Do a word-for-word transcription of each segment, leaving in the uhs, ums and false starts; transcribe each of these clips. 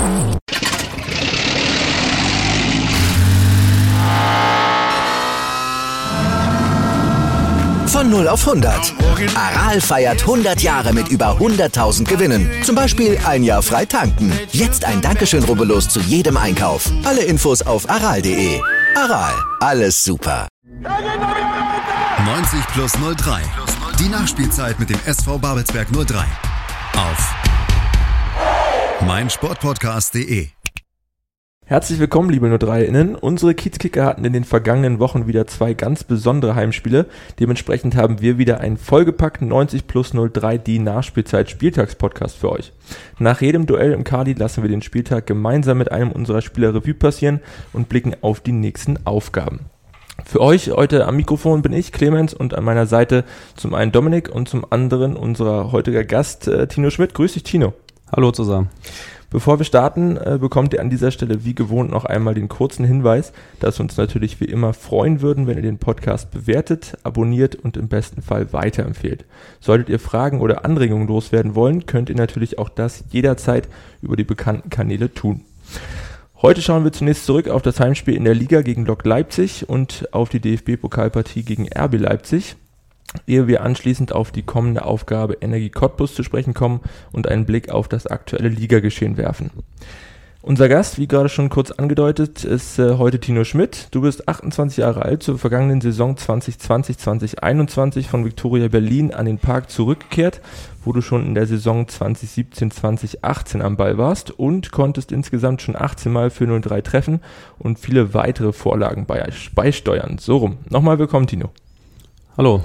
Von null auf hundert. Aral feiert hundert Jahre mit über hunderttausend Gewinnen. Zum Beispiel ein Jahr frei tanken. Jetzt ein Dankeschön, rubbellos zu jedem Einkauf. Alle Infos auf aral punkt de. Aral, alles super. neunzig plus null drei. Die Nachspielzeit mit dem S V Babelsberg null drei. Auf meinsportpodcast punkt de. Herzlich willkommen, liebe null drei-Innen. Unsere Kiezkicker hatten in den vergangenen Wochen wieder zwei ganz besondere Heimspiele. Dementsprechend haben wir wieder einen vollgepackten neunzig plus null drei die Nachspielzeit-Spieltags-Podcast für euch. Nach jedem Duell im Kali lassen wir den Spieltag gemeinsam mit einem unserer Spieler Revue passieren und blicken auf die nächsten Aufgaben. Für euch heute am Mikrofon bin ich, Clemens, und an meiner Seite zum einen Dominik und zum anderen unser heutiger Gast äh, Tino Schmidt. Grüß dich, Tino. Hallo zusammen. Bevor wir starten, äh, bekommt ihr an dieser Stelle wie gewohnt noch einmal den kurzen Hinweis, dass wir uns natürlich wie immer freuen würden, wenn ihr den Podcast bewertet, abonniert und im besten Fall weiterempfehlt. Solltet ihr Fragen oder Anregungen loswerden wollen, könnt ihr natürlich auch das jederzeit über die bekannten Kanäle tun. Heute schauen wir zunächst zurück auf das Heimspiel in der Liga gegen Lok Leipzig und auf die D F B-Pokalpartie gegen R B Leipzig, ehe wir anschließend auf die kommende Aufgabe Energie Cottbus zu sprechen kommen und einen Blick auf das aktuelle Ligageschehen werfen. Unser Gast, wie gerade schon kurz angedeutet, ist äh, heute Tino Schmidt. Du bist achtundzwanzig Jahre alt, zur vergangenen Saison zwanzig zwanzig zwanzig einundzwanzig von Viktoria Berlin an den Park zurückgekehrt, wo du schon in der Saison zwanzig siebzehn zwanzig achtzehn am Ball warst und konntest insgesamt schon achtzehn Mal für null drei treffen und viele weitere Vorlagen bei, beisteuern. So rum. Nochmal willkommen, Tino. Hallo.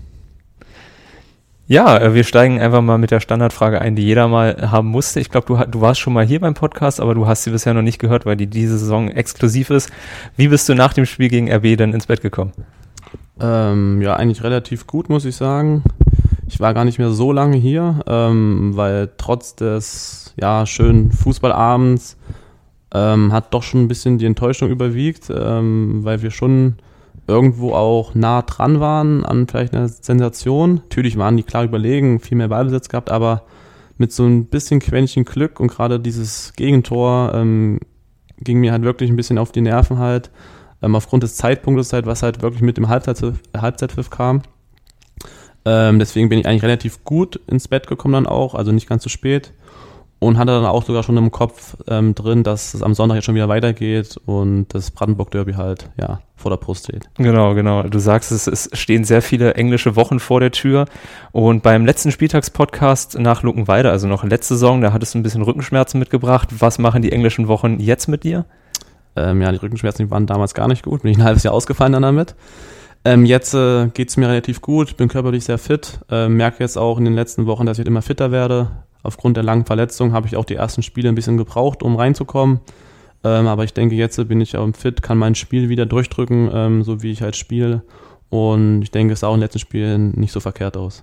Ja, wir steigen einfach mal mit der Standardfrage ein, die jeder mal haben musste. Ich glaube, du, du warst schon mal hier beim Podcast, aber du hast sie bisher noch nicht gehört, weil die diese Saison exklusiv ist. Wie bist du nach dem Spiel gegen R B dann ins Bett gekommen? Ähm, ja, eigentlich relativ gut, muss ich sagen. Ich war gar nicht mehr so lange hier, ähm, weil trotz des ja schönen Fußballabends ähm, hat doch schon ein bisschen die Enttäuschung überwiegt, ähm, weil wir schon irgendwo auch nah dran waren an vielleicht einer Sensation. Natürlich waren die klar überlegen, viel mehr Ballbesitz gehabt, aber mit so ein bisschen Quäntchen Glück und gerade dieses Gegentor ähm, ging mir halt wirklich ein bisschen auf die Nerven halt, ähm, aufgrund des Zeitpunktes halt, was halt wirklich mit dem Halbzeitpfiff, Halbzeitpfiff kam. Ähm, deswegen bin ich eigentlich relativ gut ins Bett gekommen dann auch, also nicht ganz zu spät. Und hatte dann auch sogar schon im Kopf ähm, drin, dass es am Sonntag jetzt schon wieder weitergeht und das Brandenburg-Derby halt ja vor der Brust steht. Genau, genau. Du sagst, es, es stehen sehr viele englische Wochen vor der Tür. Und beim letzten Spieltagspodcast nach Luckenwalde, also noch letzte Saison, da hattest du ein bisschen Rückenschmerzen mitgebracht. Was machen die englischen Wochen jetzt mit dir? Ähm, ja, die Rückenschmerzen die waren damals gar nicht gut. Bin ich ein halbes Jahr ausgefallen dann damit. Ähm, jetzt äh, geht es mir relativ gut, bin körperlich sehr fit. Äh, merke jetzt auch in den letzten Wochen, dass ich immer fitter werde. Aufgrund der langen Verletzung habe ich auch die ersten Spiele ein bisschen gebraucht, um reinzukommen. Ähm, aber ich denke, jetzt bin ich auch fit, kann mein Spiel wieder durchdrücken, ähm, so wie ich halt spiele. Und ich denke, es sah auch in den letzten Spielen nicht so verkehrt aus.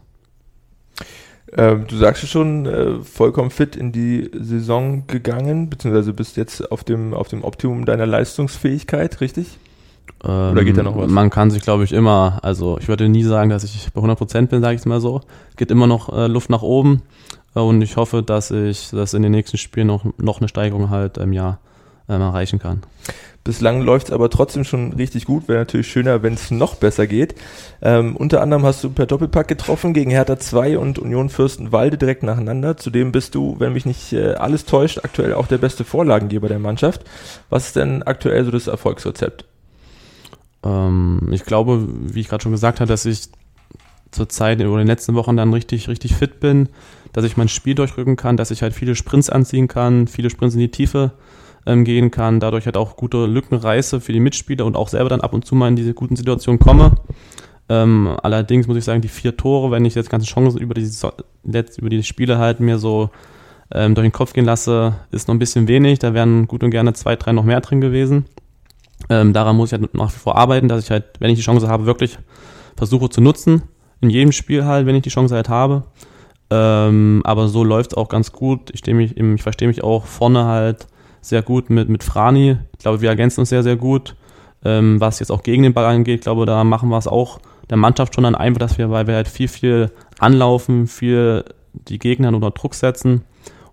Ähm, du sagst ja schon, äh, vollkommen fit in die Saison gegangen, beziehungsweise bist jetzt auf dem, auf dem Optimum deiner Leistungsfähigkeit, richtig? Ähm, Oder geht da noch was? Man kann sich, glaube ich, immer, also ich würde nie sagen, dass ich bei hundert Prozent bin, sage ich es mal so. Es geht immer noch äh, Luft nach oben. Und ich hoffe, dass ich das in den nächsten Spielen noch, noch eine Steigerung halt im Jahr ähm, erreichen kann. Bislang läuft es aber trotzdem schon richtig gut. Wäre natürlich schöner, wenn es noch besser geht. Ähm, unter anderem hast du per Doppelpack getroffen gegen Hertha zwei und Union Fürstenwalde direkt nacheinander. Zudem bist du, wenn mich nicht äh, alles täuscht, aktuell auch der beste Vorlagengeber der Mannschaft. Was ist denn aktuell so das Erfolgsrezept? Ähm, ich glaube, wie ich gerade schon gesagt habe, dass ich zur Zeit oder in den letzten Wochen dann richtig, richtig fit bin, dass ich mein Spiel durchrücken kann, dass ich halt viele Sprints anziehen kann, viele Sprints in die Tiefe ähm, gehen kann, dadurch halt auch gute Lücken reiße für die Mitspieler und auch selber dann ab und zu mal in diese guten Situationen komme. Ähm, allerdings muss ich sagen, die vier Tore, wenn ich jetzt ganze Chancen über die, über die Spiele halt mir so ähm, durch den Kopf gehen lasse, ist noch ein bisschen wenig. Da wären gut und gerne zwei, drei noch mehr drin gewesen. Ähm, daran muss ich halt nach wie vor arbeiten, dass ich halt, wenn ich die Chance habe, wirklich versuche zu nutzen. In jedem Spiel halt, wenn ich die Chance halt habe. Ähm, aber so läuft es auch ganz gut. Ich, mich, ich verstehe mich auch vorne halt sehr gut mit, mit Frani. Ich glaube, wir ergänzen uns sehr, sehr gut. Ähm, was jetzt auch gegen den Ball angeht, ich glaube, da machen wir es auch der Mannschaft schon dann einfach, dass wir, weil wir halt viel, viel anlaufen, viel die Gegner unter Druck setzen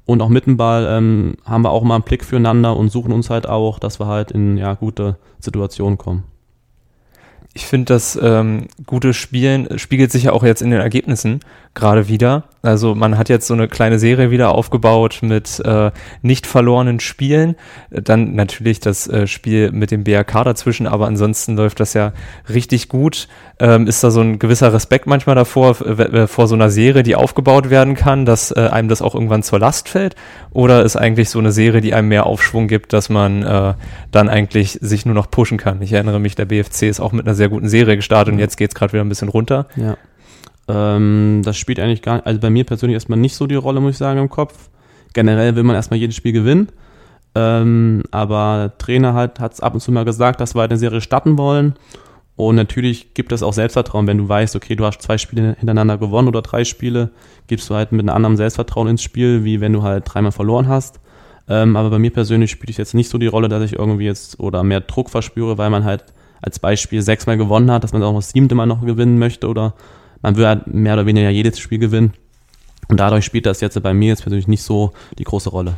Und auch mit dem Ball ähm, haben wir auch mal einen Blick füreinander und suchen uns halt auch, dass wir halt in ja, gute Situationen kommen. Ich finde, das ähm, gute Spielen spiegelt sich ja auch jetzt in den Ergebnissen gerade wieder. Also man hat jetzt so eine kleine Serie wieder aufgebaut mit äh, nicht verlorenen Spielen. Dann natürlich das äh, Spiel mit dem B R K dazwischen, aber ansonsten läuft das ja richtig gut. Ähm, ist da so ein gewisser Respekt manchmal davor, äh, vor so einer Serie, die aufgebaut werden kann, dass äh, einem das auch irgendwann zur Last fällt? Oder ist eigentlich so eine Serie, die einem mehr Aufschwung gibt, dass man äh, dann eigentlich sich nur noch pushen kann? Ich erinnere mich, der B F C ist auch mit einer sehr guten Serie gestartet und jetzt geht es gerade wieder ein bisschen runter. Ja. Ähm, das spielt eigentlich gar nicht, also bei mir persönlich erstmal nicht so die Rolle, muss ich sagen, im Kopf. Generell will man erstmal jedes Spiel gewinnen. Ähm, aber der Trainer halt hat es ab und zu mal gesagt, dass wir halt eine Serie starten wollen. Und natürlich gibt es auch Selbstvertrauen, wenn du weißt, okay, du hast zwei Spiele hintereinander gewonnen oder drei Spiele, gibst du halt mit einem anderen Selbstvertrauen ins Spiel, wie wenn du halt dreimal verloren hast. Ähm, aber bei mir persönlich spielt es jetzt nicht so die Rolle, dass ich irgendwie jetzt oder mehr Druck verspüre, weil man halt als Beispiel sechsmal gewonnen hat, dass man auch das siebte Mal noch gewinnen möchte oder man will halt mehr oder weniger jedes Spiel gewinnen. Und dadurch spielt das jetzt bei mir jetzt persönlich nicht so die große Rolle.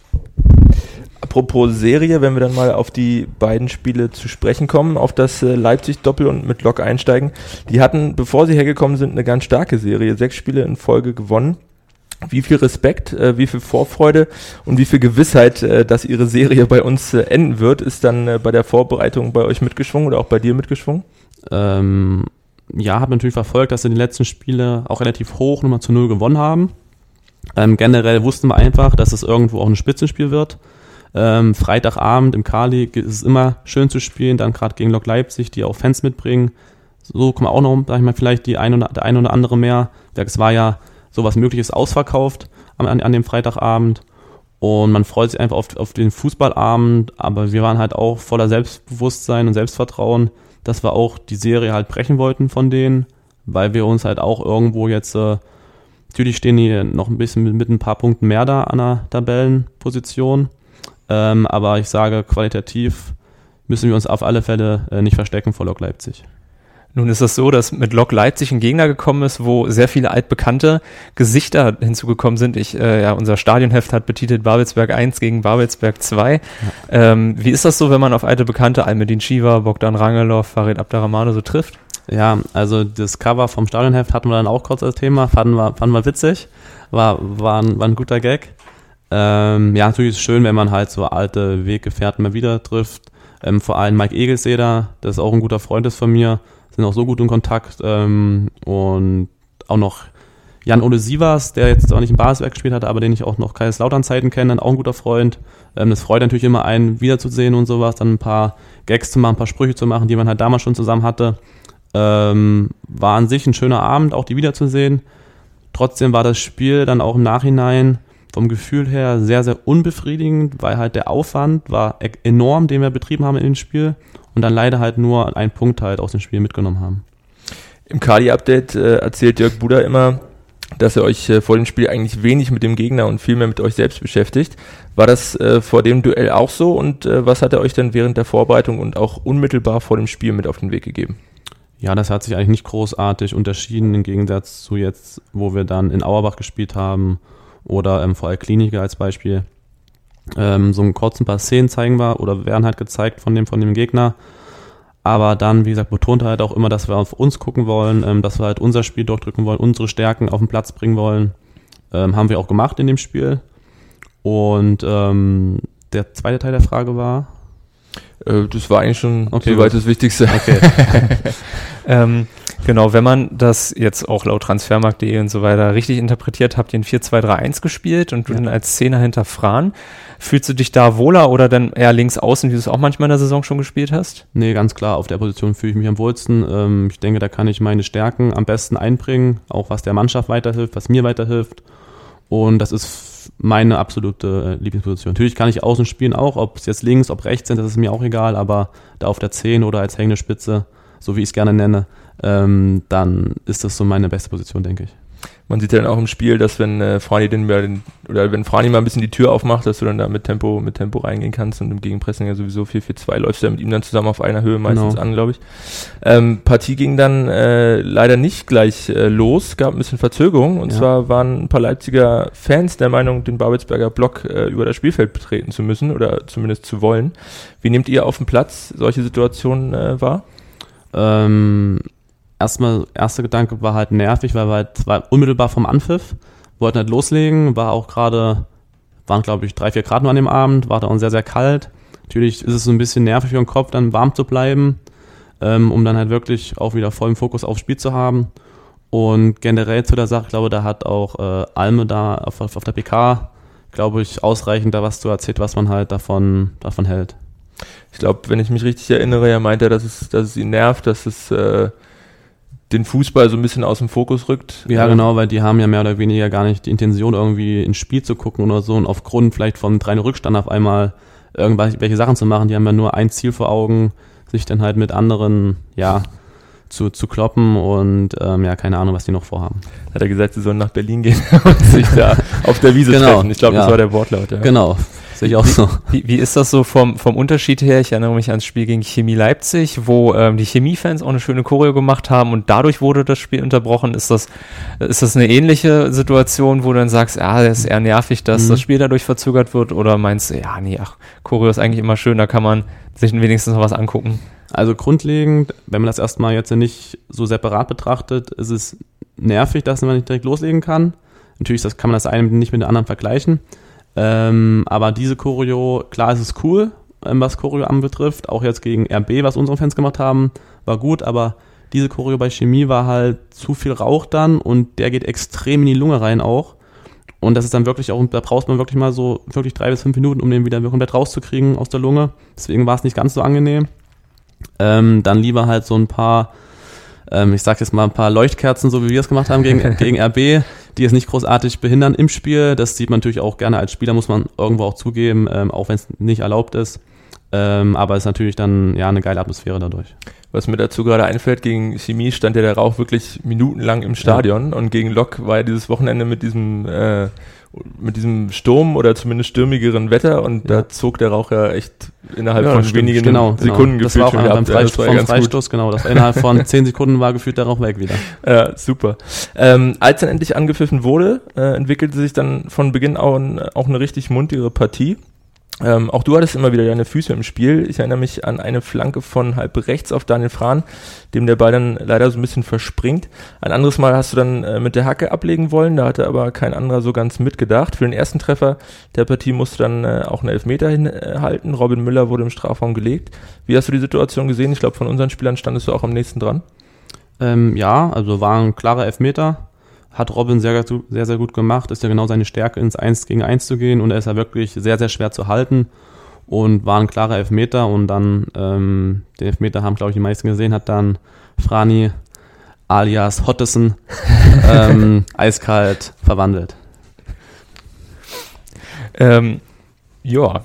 Apropos Serie, wenn wir dann mal auf die beiden Spiele zu sprechen kommen, auf das äh, Leipzig-Doppel und mit Lok einsteigen. Die hatten, bevor sie hergekommen sind, eine ganz starke Serie. Sechs Spiele in Folge gewonnen. Wie viel Respekt, äh, wie viel Vorfreude und wie viel Gewissheit, äh, dass ihre Serie bei uns äh, enden wird, ist dann äh, bei der Vorbereitung bei euch mitgeschwungen oder auch bei dir mitgeschwungen? Ähm, ja, habe natürlich verfolgt, dass sie die letzten Spiele auch relativ hoch Nummer zu null gewonnen haben. Ähm, generell wussten wir einfach, dass es irgendwo auch ein Spitzenspiel wird. Ähm, Freitagabend im Kali ist es immer schön zu spielen, dann gerade gegen Lok Leipzig, die auch Fans mitbringen. So kommen auch noch, sag ich mal, vielleicht die ein oder, der ein oder andere mehr. Es war ja sowas Mögliches ausverkauft an, an dem Freitagabend und man freut sich einfach auf, auf den Fußballabend, aber wir waren halt auch voller Selbstbewusstsein und Selbstvertrauen, dass wir auch die Serie halt brechen wollten von denen, weil wir uns halt auch irgendwo jetzt, äh, natürlich stehen die noch ein bisschen mit, mit ein paar Punkten mehr da an der Tabellenposition, ähm, aber ich sage, qualitativ müssen wir uns auf alle Fälle äh, nicht verstecken vor Lok Leipzig. Nun ist es so, dass mit Lok Leipzig ein Gegner gekommen ist, wo sehr viele altbekannte Gesichter hinzugekommen sind. Ich, äh, ja, unser Stadionheft hat betitelt Babelsberg eins gegen Babelsberg zwei. Ja. Ähm, wie ist das so, wenn man auf alte Bekannte, Almedin Shiva, Bogdan Rangelov, Farid Abderrahmane so trifft? Ja, also das Cover vom Stadionheft hatten wir dann auch kurz als Thema, fanden wir, fanden wir witzig, war, war, ein, war ein guter Gag. Ähm, ja, natürlich ist es schön, wenn man halt so alte Weggefährten mal wieder trifft. Ähm, vor allem Mike Egelseder, das ist auch ein guter Freund ist von mir, sind auch so gut in Kontakt, ähm, und auch noch Jan-Ole Sievers, der jetzt zwar nicht in Babelsberg gespielt hat, aber den ich auch noch Kaiserslautern-Zeiten kenne, dann auch ein guter Freund. Ähm, das freut natürlich immer einen, wiederzusehen und sowas, dann ein paar Gags zu machen, ein paar Sprüche zu machen, die man halt damals schon zusammen hatte. Ähm, war an sich ein schöner Abend, auch die wiederzusehen. Trotzdem war das Spiel dann auch im Nachhinein vom Gefühl her sehr, sehr unbefriedigend, weil halt der Aufwand war enorm, den wir betrieben haben in dem Spiel und dann leider halt nur einen Punkt halt aus dem Spiel mitgenommen haben. Im Kali-Update äh, erzählt Jörg Buder immer, dass ihr euch äh, vor dem Spiel eigentlich wenig mit dem Gegner und viel mehr mit euch selbst beschäftigt. War das äh, vor dem Duell auch so und äh, was hat er euch dann während der Vorbereitung und auch unmittelbar vor dem Spiel mit auf den Weg gegeben? Ja, das hat sich eigentlich nicht großartig unterschieden im Gegensatz zu jetzt, wo wir dann in Auerbach gespielt haben oder ähm, vor Alkliniker als Beispiel. Ähm, so einen kurzen paar Szenen zeigen wir oder werden halt gezeigt von dem, von dem Gegner. Aber dann, wie gesagt, betont er halt auch immer, dass wir auf uns gucken wollen, ähm, dass wir halt unser Spiel durchdrücken wollen, unsere Stärken auf den Platz bringen wollen. Ähm, haben wir auch gemacht in dem Spiel. Und ähm, der zweite Teil der Frage war... Äh, das war eigentlich schon okay, soweit das Wichtigste. Okay. ähm, genau, wenn man das jetzt auch laut Transfermarkt punkt de und so weiter richtig interpretiert, habt ihr ein vier zwei drei eins gespielt und du ja. dann als Zehner hinter Fran. Fühlst du dich da wohler oder dann eher links außen, wie du es auch manchmal in der Saison schon gespielt hast? Nee, ganz klar, auf der Position fühle ich mich am wohlsten. Ähm, ich denke, da kann ich meine Stärken am besten einbringen, auch was der Mannschaft weiterhilft, was mir weiterhilft. Und das ist meine absolute Lieblingsposition. Natürlich kann ich außen spielen auch, ob es jetzt links, ob rechts sind, das ist mir auch egal, aber da auf der zehn oder als hängende Spitze, so wie ich es gerne nenne, ähm, dann ist das so meine beste Position, denke ich. Man sieht ja dann auch im Spiel, dass wenn äh, Frani den, den oder wenn Frani mal ein bisschen die Tür aufmacht, dass du dann da mit Tempo mit Tempo reingehen kannst und im Gegenpressing ja sowieso vier vier zwei läufst du ja mit ihm dann zusammen auf einer Höhe meistens genau. an, glaube ich. Ähm, Partie ging dann äh, leider nicht gleich äh, los, gab ein bisschen Verzögerung und ja. zwar waren ein paar Leipziger Fans der Meinung, den Babelsberger Block äh, über das Spielfeld betreten zu müssen oder zumindest zu wollen. Wie nehmt ihr auf dem Platz solche Situationen äh, wahr? Ähm Erstmal, erster Gedanke war halt nervig, weil wir halt war unmittelbar vom Anpfiff, wollten halt loslegen, war auch gerade, waren glaube ich drei, vier Grad nur an dem Abend, war da auch sehr, sehr kalt. Natürlich ist es so ein bisschen nervig für den Kopf, dann warm zu bleiben, ähm, um dann halt wirklich auch wieder vollen Fokus aufs Spiel zu haben. Und generell zu der Sache, ich glaube, da hat auch äh, Alme da auf, auf der P K, glaube ich, ausreichend da was zu erzählt, was man halt davon, davon hält. Ich glaube, wenn ich mich richtig erinnere, er meinte, dass es, dass es ihn nervt, dass es äh den Fußball so ein bisschen aus dem Fokus rückt. Ja, genau, weil die haben ja mehr oder weniger gar nicht die Intention, irgendwie ins Spiel zu gucken oder so und aufgrund vielleicht von drei Rückstand auf einmal irgendwelche Sachen zu machen. Die haben ja nur ein Ziel vor Augen, sich dann halt mit anderen, ja, zu, zu kloppen und ähm, ja, keine Ahnung, was die noch vorhaben. Hat er gesagt, sie sollen nach Berlin gehen und sich da auf der Wiese genau, treffen. Ich glaube, ja. das war der Wortlaut. Ja. Genau. Sehe ich auch so. Wie, wie ist das so vom, vom Unterschied her? Ich erinnere mich ans Spiel gegen Chemie Leipzig, wo ähm, die Chemie-Fans auch eine schöne Choreo gemacht haben und dadurch wurde das Spiel unterbrochen. Ist das, ist das eine ähnliche Situation, wo du dann sagst, ja, das ist eher nervig, dass mhm. das Spiel dadurch verzögert wird? Oder meinst du, ja, nee, ach, Choreo ist eigentlich immer schön, da kann man sich wenigstens noch was angucken? Also grundlegend, wenn man das erstmal jetzt nicht so separat betrachtet, ist es nervig, dass man nicht direkt loslegen kann. Natürlich das kann man das eine nicht mit dem anderen vergleichen. Ähm, aber diese Choreo, klar ist es cool, ähm, was Choreo anbetrifft, auch jetzt gegen R B, was unsere Fans gemacht haben, war gut, aber diese Choreo bei Chemie war halt zu viel Rauch dann und der geht extrem in die Lunge rein auch und das ist dann wirklich auch, da braucht man wirklich mal so wirklich drei bis fünf Minuten, um den wieder komplett rauszukriegen aus der Lunge, deswegen war es nicht ganz so angenehm. Ähm, dann lieber halt so ein paar, ähm, ich sag jetzt mal ein paar Leuchtkerzen, so wie wir es gemacht haben gegen, gegen R B, die es nicht großartig behindern im Spiel. Das sieht man natürlich auch gerne als Spieler, muss man irgendwo auch zugeben, ähm, auch wenn es nicht erlaubt ist. Ähm, aber es ist natürlich dann ja eine geile Atmosphäre dadurch. Was mir dazu gerade einfällt, gegen Chemie stand ja der Rauch wirklich minutenlang im Stadion ja. und gegen Lok war ja dieses Wochenende mit diesem äh, mit diesem Sturm oder zumindest stürmigeren Wetter und ja. da zog der Rauch ja echt innerhalb ja, von stimmt, wenigen genau, Sekunden genau. gefühlt das war auch schon beim Freist- ja, vom Freistoß, gut. genau. Das war innerhalb von zehn Sekunden war gefühlt der Rauch weg wieder. Ja, super. Ähm, als dann endlich angepfiffen wurde, äh, entwickelte sich dann von Beginn an auch eine richtig muntere Partie. Ähm, auch du hattest immer wieder deine Füße im Spiel. Ich erinnere mich an eine Flanke von halb rechts auf Daniel Frahn, dem der Ball dann leider so ein bisschen verspringt. Ein anderes Mal hast du dann äh, mit der Hacke ablegen wollen, da hatte aber kein anderer so ganz mitgedacht. Für den ersten Treffer der Partie musste dann äh, auch einen Elfmeter hinhalten. Robin Müller wurde im Strafraum gelegt. Wie hast du die Situation gesehen? Ich glaube, von unseren Spielern standest du auch am nächsten dran. Ähm, ja, also war ein klarer Elfmeter. Hat Robin sehr, sehr, sehr gut gemacht, ist ja genau seine Stärke, ins eins gegen eins zu gehen und er ist ja wirklich sehr, sehr schwer zu halten und war ein klarer Elfmeter und dann, ähm, den Elfmeter haben, glaube ich, die meisten gesehen, hat dann Frani alias Hottesen ähm, eiskalt verwandelt. Ähm, ja.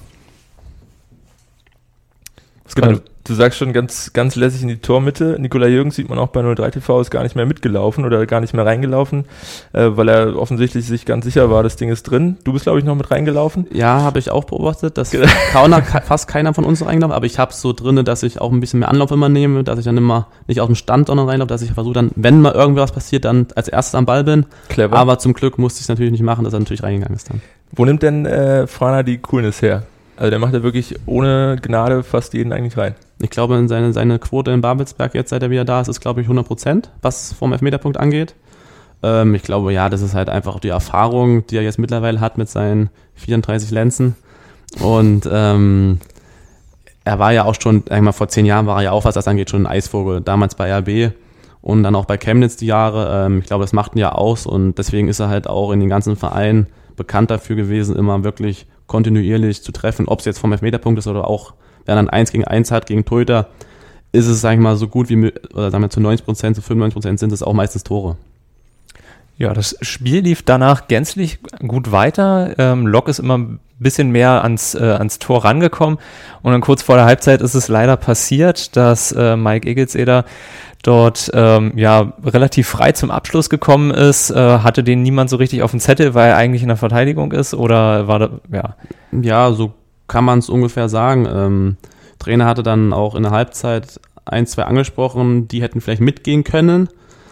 Genau. Du sagst schon ganz, ganz lässig in die Tormitte. Nikolai Jürgens sieht man auch bei null drei T V, ist gar nicht mehr mitgelaufen oder gar nicht mehr reingelaufen, äh, weil er offensichtlich sich ganz sicher war, das Ding ist drin. Du bist, glaube ich, noch mit reingelaufen. Ja, habe ich auch beobachtet, dass Kauner, fast keiner von uns reingelaufen, aber ich habe es so drin, dass ich auch ein bisschen mehr Anlauf immer nehme, dass ich dann immer nicht aus dem Stand sondern reinlaufe, dass ich versuche dann, wenn mal irgendwas passiert, dann als erstes am Ball bin. Clever. Aber zum Glück musste ich es natürlich nicht machen, dass er natürlich reingegangen ist dann. Wo nimmt denn äh, Frana die Coolness her? Also der macht ja wirklich ohne Gnade fast jeden eigentlich rein. Ich glaube, in seine, seine Quote in Babelsberg, jetzt seit er wieder da ist, ist, glaube ich, hundert Prozent, was vom Elfmeterpunkt angeht. Ähm, ich glaube, ja, das ist halt einfach die Erfahrung, die er jetzt mittlerweile hat mit seinen vierunddreißig Lenzen. Und ähm, er war ja auch schon, sag ich mal, vor zehn Jahren war er ja auch, was das angeht, schon ein Eisvogel. Damals bei R B und dann auch bei Chemnitz die Jahre. Ähm, ich glaube, das macht ihn ja aus und deswegen ist er halt auch in den ganzen Vereinen bekannt dafür gewesen, immer wirklich kontinuierlich zu treffen, ob es jetzt vom Elfmeterpunkt ist oder auch, wenn er dann eins gegen eins hat gegen Torhüter, ist es, sag ich mal, so gut wie, oder sagen wir zu neunzig Prozent, zu fünfundneunzig Prozent sind es auch meistens Tore. Ja, das Spiel lief danach gänzlich gut weiter. Ähm, Lok ist immer ein bisschen mehr ans, äh, ans Tor rangekommen und dann kurz vor der Halbzeit ist es leider passiert, dass äh, Mike Egelseder dort ähm, ja relativ frei zum Abschluss gekommen ist. Äh, hatte den niemand so richtig auf dem Zettel, weil er eigentlich in der Verteidigung ist oder war da, ja? Ja, so kann man es ungefähr sagen. Ähm, Trainer hatte dann auch in der Halbzeit ein, zwei angesprochen, die hätten vielleicht mitgehen können.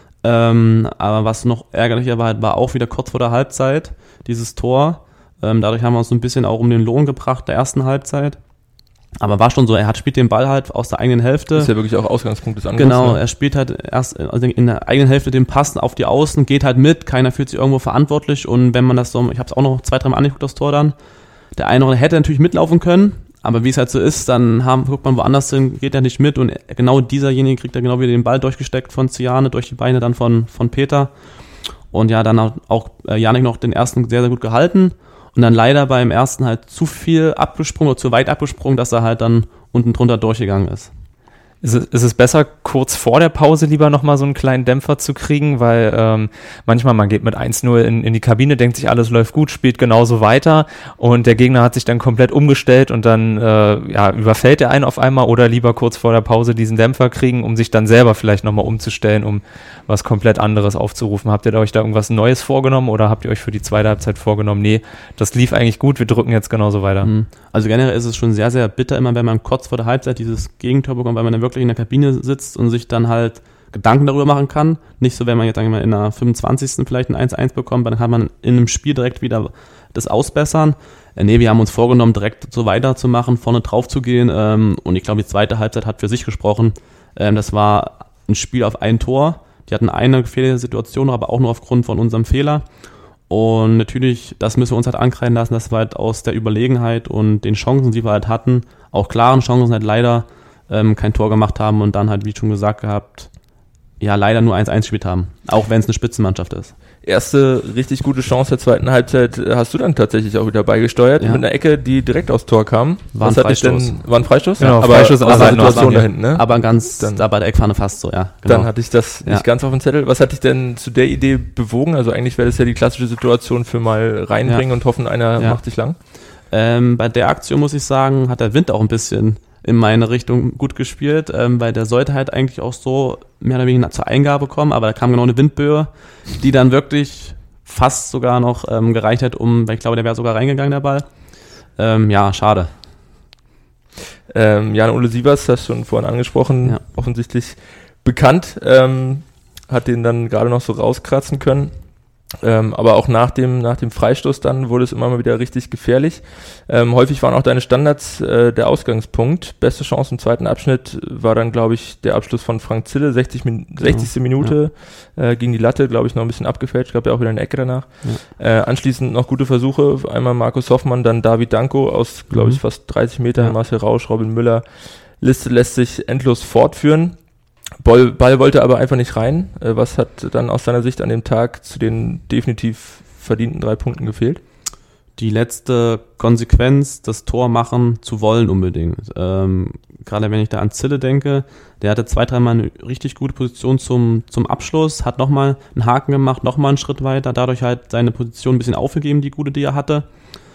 Ähm, aber was noch ärgerlicher war, war auch wieder kurz vor der Halbzeit dieses Tor. Ähm, dadurch haben wir uns so ein bisschen auch um den Lohn gebracht der ersten Halbzeit. Aber war schon so, er hat spielt den Ball halt aus der eigenen Hälfte. Das ist ja wirklich auch Ausgangspunkt des Angriffs. Genau, ne? er spielt halt erst also in der eigenen Hälfte den Pass auf die Außen, geht halt mit, keiner fühlt sich irgendwo verantwortlich. Und wenn man das so, ich habe es auch noch zwei, drei Mal angeguckt, das Tor dann, der eine oder hätte natürlich mitlaufen können, aber wie es halt so ist, dann haben, guckt man woanders hin, geht er nicht mit und genau dieserjenige kriegt er genau wieder den Ball durchgesteckt von Ciane, durch die Beine dann von, von Peter. Und ja, dann hat auch äh, Janik noch den ersten sehr, sehr gut gehalten und dann leider beim ersten halt zu viel abgesprungen oder zu weit abgesprungen, dass er halt dann unten drunter durchgegangen ist. Ist es, ist es besser, kurz vor der Pause lieber nochmal so einen kleinen Dämpfer zu kriegen, weil ähm, manchmal man geht mit eins null in, in die Kabine, denkt sich, alles läuft gut, spielt genauso weiter und der Gegner hat sich dann komplett umgestellt und dann äh, ja, überfällt er einen auf einmal oder lieber kurz vor der Pause diesen Dämpfer kriegen, um sich dann selber vielleicht nochmal umzustellen, um was komplett anderes aufzurufen. Habt ihr da euch da irgendwas Neues vorgenommen oder habt ihr euch für die zweite Halbzeit vorgenommen, nee, das lief eigentlich gut, wir drücken jetzt genauso weiter? Also generell ist es schon sehr, sehr bitter immer, wenn man kurz vor der Halbzeit dieses Gegentor bekommt, weil man dann wirklich in der Kabine sitzt und sich dann halt Gedanken darüber machen kann. Nicht so, wenn man jetzt sagen wir mal in der fünfundzwanzigsten vielleicht ein eins eins bekommt, dann kann man in einem Spiel direkt wieder das ausbessern. Äh, nee, wir haben uns vorgenommen, direkt so weiterzumachen, vorne drauf zu gehen ähm, und ich glaube, die zweite Halbzeit hat für sich gesprochen. Ähm, das war ein Spiel auf ein Tor. Die hatten eine gefährliche Situation, aber auch nur aufgrund von unserem Fehler. Und natürlich, das müssen wir uns halt ankreiden lassen, dass wir halt aus der Überlegenheit und den Chancen, die wir halt hatten, auch klaren Chancen halt leider ähm, kein Tor gemacht haben und dann halt, wie schon gesagt gehabt, ja, leider nur eins eins gespielt haben, auch wenn es eine Spitzenmannschaft ist. Erste richtig gute Chance der zweiten Halbzeit hast du dann tatsächlich auch wieder beigesteuert, ja. mit einer Ecke, die direkt aufs Tor kam. War ein Was hatte ich Freistoß. denn, war ein Freistoß? Genau, aber Freistoß aus an der der Seite Situation noch. da hinten, ne? Aber ganz, Dann- da bei der Eckfahne fast so, ja. Genau. Dann hatte ich das Ja. nicht ganz auf dem Zettel. Was hat dich denn zu der Idee bewogen? Also eigentlich wäre das ja die klassische Situation für mal reinbringen Ja. und hoffen, einer Ja. macht sich lang. Ähm, bei der Aktion muss ich sagen, hat der Wind auch ein bisschen in meine Richtung gut gespielt, ähm, weil der sollte halt eigentlich auch so mehr oder weniger zur Eingabe kommen, aber da kam genau eine Windböe, die dann wirklich fast sogar noch ähm, gereicht hat, um, weil ich glaube, der wäre sogar reingegangen, der Ball. Ähm, ja, schade. Ähm, Jan-Ole Sievers, das schon vorhin angesprochen, Ja. offensichtlich bekannt, ähm, hat den dann gerade noch so rauskratzen können. Ähm, aber auch nach dem, nach dem Freistoß dann wurde es immer mal wieder richtig gefährlich. Ähm, häufig waren auch deine Standards äh, der Ausgangspunkt. Beste Chance im zweiten Abschnitt war dann, glaube ich, der Abschluss von Frank Zille, sechzig Min- sechzigste Minute äh, gegen die Latte, glaube ich, noch ein bisschen abgefälscht, gab ja auch wieder eine Ecke danach. Ja. Äh, anschließend noch gute Versuche, einmal Markus Hoffmann, dann David Danko aus, glaube ich, Mhm. fast dreißig Metern, Ja. Marcel Rausch, Robin Müller. Liste lässt sich endlos fortführen. Ball, Ball wollte aber einfach nicht rein. Äh, was hat dann aus deiner Sicht an dem Tag zu den definitiv verdienten drei Punkten gefehlt? Die letzte Konsequenz, das Tor machen zu wollen unbedingt. Ähm, gerade wenn ich da an Zille denke, der hatte zwei, dreimal eine richtig gute Position zum, zum Abschluss, hat nochmal einen Haken gemacht, nochmal einen Schritt weiter, dadurch halt seine Position ein bisschen aufgegeben, die gute, die er hatte.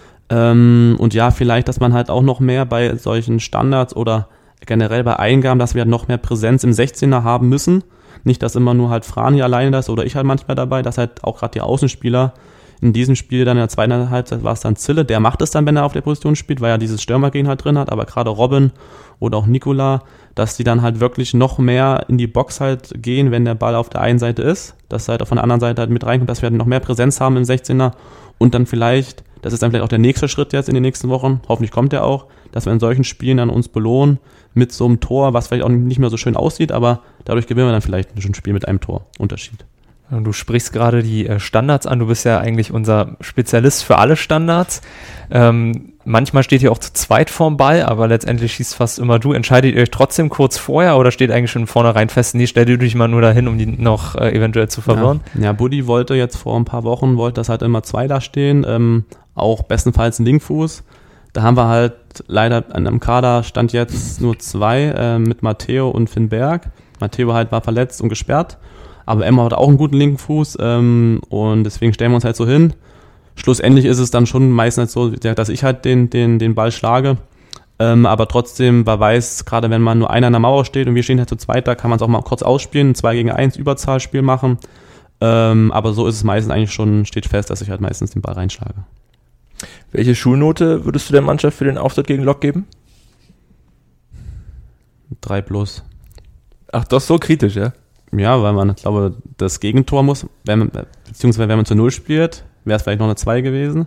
Ähm, und ja, vielleicht, dass man halt auch noch mehr bei solchen Standards oder generell bei Eingaben, dass wir halt noch mehr Präsenz im sechzehner haben müssen. Nicht, dass immer nur halt Frani alleine das oder ich halt manchmal dabei, dass halt auch gerade die Außenspieler in diesem Spiel dann in der zweiten Halbzeit war es dann Zille, der macht es dann, wenn er auf der Position spielt, weil er dieses Stürmergehen halt drin hat, aber gerade Robin oder auch Nikola, dass die dann halt wirklich noch mehr in die Box halt gehen, wenn der Ball auf der einen Seite ist, dass er halt auch von der anderen Seite halt mit reinkommt, dass wir halt noch mehr Präsenz haben im sechzehner und dann vielleicht, das ist dann vielleicht auch der nächste Schritt jetzt in den nächsten Wochen, hoffentlich kommt der auch, dass wir in solchen Spielen dann uns belohnen mit so einem Tor, was vielleicht auch nicht mehr so schön aussieht, aber dadurch gewinnen wir dann vielleicht ein Spiel mit einem Tor. Unterschied. Du sprichst gerade die äh, Standards an, du bist ja eigentlich unser Spezialist für alle Standards. Ähm, manchmal steht ihr auch zu zweit vorm Ball, aber letztendlich schießt fast immer du. Entscheidet ihr euch trotzdem kurz vorher oder steht eigentlich schon vornherein fest, nee, stell dir dich mal nur dahin, um die noch äh, eventuell zu verwirren? Ja, ja, Buddy wollte jetzt vor ein paar Wochen, wollte das halt immer zwei da stehen, ähm, auch bestenfalls ein Linkfuß. Da haben wir halt leider an einem Kader stand jetzt nur zwei äh, mit Matteo und Finn Berg. Matteo halt war verletzt und gesperrt. Aber Emma hat auch einen guten linken Fuß ähm, und deswegen stellen wir uns halt so hin. Schlussendlich ist es dann schon meistens so, dass ich halt den, den, den Ball schlage. Ähm, aber trotzdem, wer weiß, gerade wenn man nur einer an der Mauer steht und wir stehen halt zu zweit, da kann man es auch mal kurz ausspielen, ein zwei gegen eins Überzahlspiel machen. Ähm, aber so ist es meistens eigentlich schon, steht fest, dass ich halt meistens den Ball reinschlage. Welche Schulnote würdest du der Mannschaft für den Auftritt gegen Lok geben? drei plus. Ach, das ist so kritisch, ja? Ja, weil man, ich glaube, das Gegentor muss, wenn man, beziehungsweise wenn man zu Null spielt, wäre es vielleicht noch eine zwei gewesen.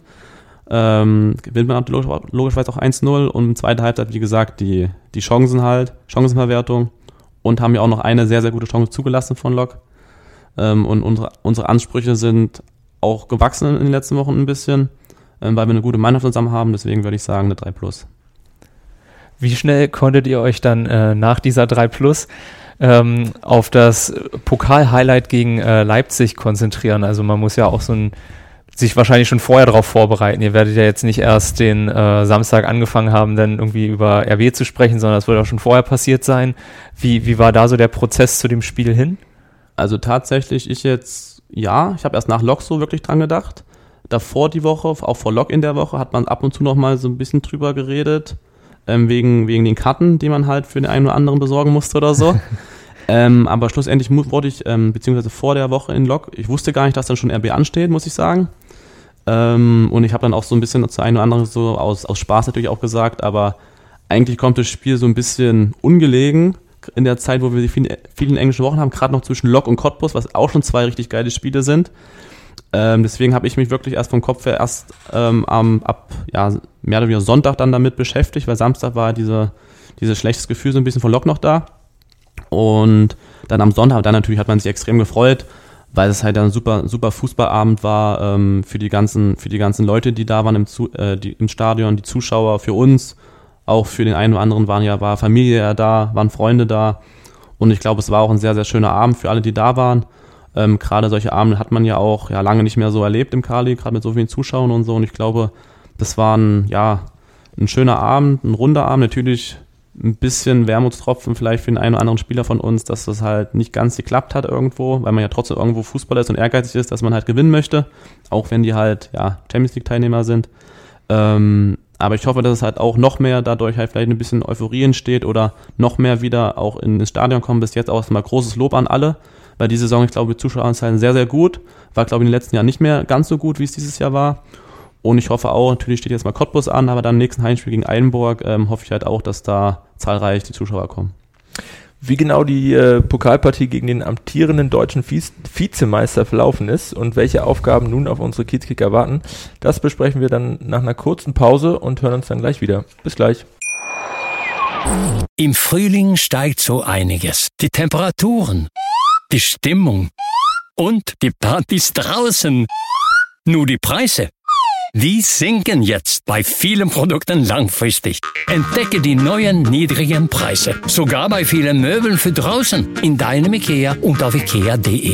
Ähm, gewinnt man logisch, logischerweise auch eins null und in zweiter Halbzeit, wie gesagt, die, die Chancen halt, Chancenverwertung und haben ja auch noch eine sehr, sehr gute Chance zugelassen von Lok. Ähm, und unsere, unsere Ansprüche sind auch gewachsen in den letzten Wochen ein bisschen, ähm, weil wir eine gute Mannschaft zusammen haben, deswegen würde ich sagen eine drei plus. Wie schnell konntet ihr euch dann äh, nach dieser drei plus ähm, auf das Pokal-Highlight gegen äh, Leipzig konzentrieren? Also man muss ja auch so ein, sich wahrscheinlich schon vorher darauf vorbereiten. Ihr werdet ja jetzt nicht erst den äh, Samstag angefangen haben, dann irgendwie über R W zu sprechen, sondern das wird auch schon vorher passiert sein. Wie, wie war da so der Prozess zu dem Spiel hin? Also tatsächlich, ich jetzt, ja, ich habe erst nach Lok so wirklich dran gedacht. Davor die Woche, auch vor Lok in der Woche, hat man ab und zu noch mal so ein bisschen drüber geredet. Ähm, wegen, wegen den Karten, die man halt für den einen oder anderen besorgen musste oder so. ähm, aber schlussendlich mu- wurde ich, ähm, beziehungsweise vor der Woche in Lok, ich wusste gar nicht, dass dann schon R B ansteht, muss ich sagen. Ähm, und ich habe dann auch so ein bisschen zu einem oder anderen so aus, aus Spaß natürlich auch gesagt, aber eigentlich kommt das Spiel so ein bisschen ungelegen in der Zeit, wo wir die vielen, vielen englischen Wochen haben, gerade noch zwischen Lok und Cottbus, was auch schon zwei richtig geile Spiele sind. Ähm, deswegen habe ich mich wirklich erst vom Kopf her erst ähm, am, ab ja, mehr oder weniger Sonntag dann damit beschäftigt, weil Samstag war diese, dieses schlechtes Gefühl so ein bisschen von Lok noch da. Und dann am Sonntag, dann natürlich hat man sich extrem gefreut, weil es halt ein super, super Fußballabend war ähm, für die ganzen, für die ganzen Leute, die da waren im, Zu, äh, die, im Stadion, die Zuschauer, für uns, auch für den einen oder anderen waren ja, war Familie ja da, waren Freunde da. Und ich glaube, es war auch ein sehr, sehr schöner Abend für alle, die da waren. Ähm, gerade solche Abende hat man ja auch ja, lange nicht mehr so erlebt im Kali, gerade mit so vielen Zuschauern und so. Und ich glaube, das war ein, ja, ein schöner Abend, ein runder Abend. Natürlich ein bisschen Wermutstropfen vielleicht für den einen oder anderen Spieler von uns, dass das halt nicht ganz geklappt hat irgendwo, weil man ja trotzdem irgendwo Fußballer ist und ehrgeizig ist, dass man halt gewinnen möchte, auch wenn die halt ja Champions League Teilnehmer sind. Ähm, aber ich hoffe, dass es halt auch noch mehr dadurch halt vielleicht ein bisschen Euphorie entsteht oder noch mehr wieder auch ins Stadion kommen. Bis jetzt auch mal großes Lob an alle. Weil die Saison, ich glaube, die Zuschaueranzahlen sehr, sehr gut. War, glaube ich, in den letzten Jahren nicht mehr ganz so gut, wie es dieses Jahr war. Und ich hoffe auch, natürlich steht jetzt mal Cottbus an, aber dann im nächsten Heimspiel gegen Eilenburg ähm, hoffe ich halt auch, dass da zahlreich die Zuschauer kommen. Wie genau die äh, Pokalpartie gegen den amtierenden deutschen Vize- Vizemeister verlaufen ist und welche Aufgaben nun auf unsere Kiezkicker warten, das besprechen wir dann nach einer kurzen Pause und hören uns dann gleich wieder. Bis gleich. Im Frühling steigt so einiges. Die Temperaturen, die Stimmung und die Partys draußen. Nur die Preise, die sinken jetzt bei vielen Produkten langfristig. Entdecke die neuen niedrigen Preise. Sogar bei vielen Möbeln für draußen. In deinem Ikea und auf ikea punkt de.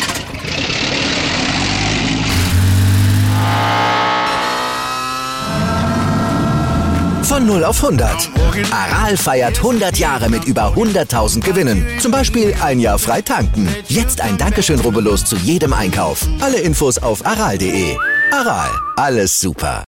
Von null auf hundert. Aral feiert hundert Jahre mit über hunderttausend Gewinnen. Zum Beispiel ein Jahr frei tanken. Jetzt ein Dankeschön, rubbellos zu jedem Einkauf. Alle Infos auf aral punkt de. Aral, alles super.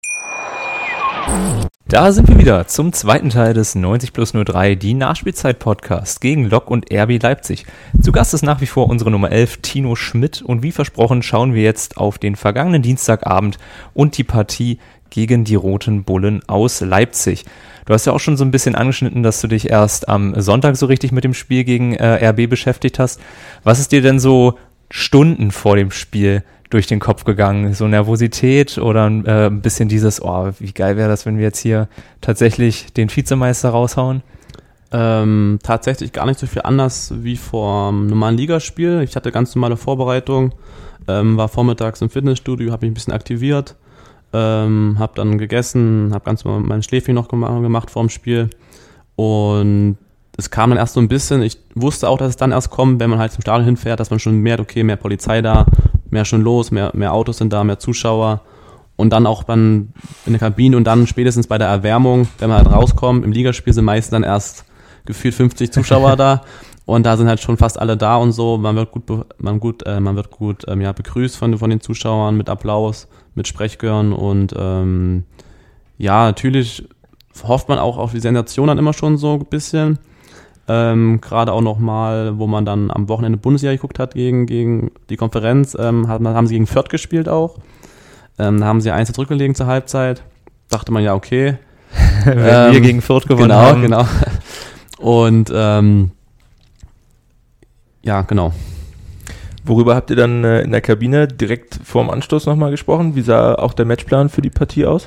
Da sind wir wieder zum zweiten Teil des neunzig plus null drei, die Nachspielzeit-Podcast gegen Lok und R B Leipzig. Zu Gast ist nach wie vor unsere Nummer elf, Tino Schmidt. Und wie versprochen schauen wir jetzt auf den vergangenen Dienstagabend und die Partie gegen die Roten Bullen aus Leipzig. Du hast ja auch schon so ein bisschen angeschnitten, dass du dich erst am Sonntag so richtig mit dem Spiel gegen äh, R B beschäftigt hast. Was ist dir denn so Stunden vor dem Spiel durch den Kopf gegangen? So Nervosität oder äh, ein bisschen dieses, oh, wie geil wäre das, wenn wir jetzt hier tatsächlich den Vizemeister raushauen? Ähm, tatsächlich gar nicht so viel anders wie vor einem normalen Ligaspiel. Ich hatte ganz normale Vorbereitung, ähm, war vormittags im Fitnessstudio, habe mich ein bisschen aktiviert, ähm, habe dann gegessen, habe ganz normal mein Schläfchen noch gemacht, gemacht vor dem Spiel und es kam dann erst so ein bisschen, ich wusste auch, dass es dann erst kommt, wenn man halt zum Stadion hinfährt, dass man schon merkt, okay, mehr Polizei da, mehr schon los, mehr, mehr Autos sind da, mehr Zuschauer und dann auch dann in der Kabine und dann spätestens bei der Erwärmung, wenn man halt rauskommt, im Ligaspiel sind meistens dann erst gefühlt fünfzig Zuschauer da Und da sind halt schon fast alle da und so. Man wird gut, be- man gut, äh, man wird gut ähm, ja, begrüßt von, von den Zuschauern mit Applaus, mit Sprechchören und ähm, ja, natürlich hofft man auch auf die Sensation dann immer schon so ein bisschen. Ähm, Gerade auch nochmal, wo man dann am Wochenende Bundesliga geguckt hat gegen, gegen die Konferenz, ähm, hat, haben sie gegen Fürth gespielt auch. Ähm, da haben sie eins zurückgelegen zur Halbzeit. Dachte man ja, okay. Wenn ähm, wir gegen Fürth gewonnen genau, haben. Genau, genau. Und ähm, ja, genau. Worüber habt ihr dann äh, in der Kabine direkt vorm Anstoß nochmal gesprochen? Wie sah auch der Matchplan für die Partie aus?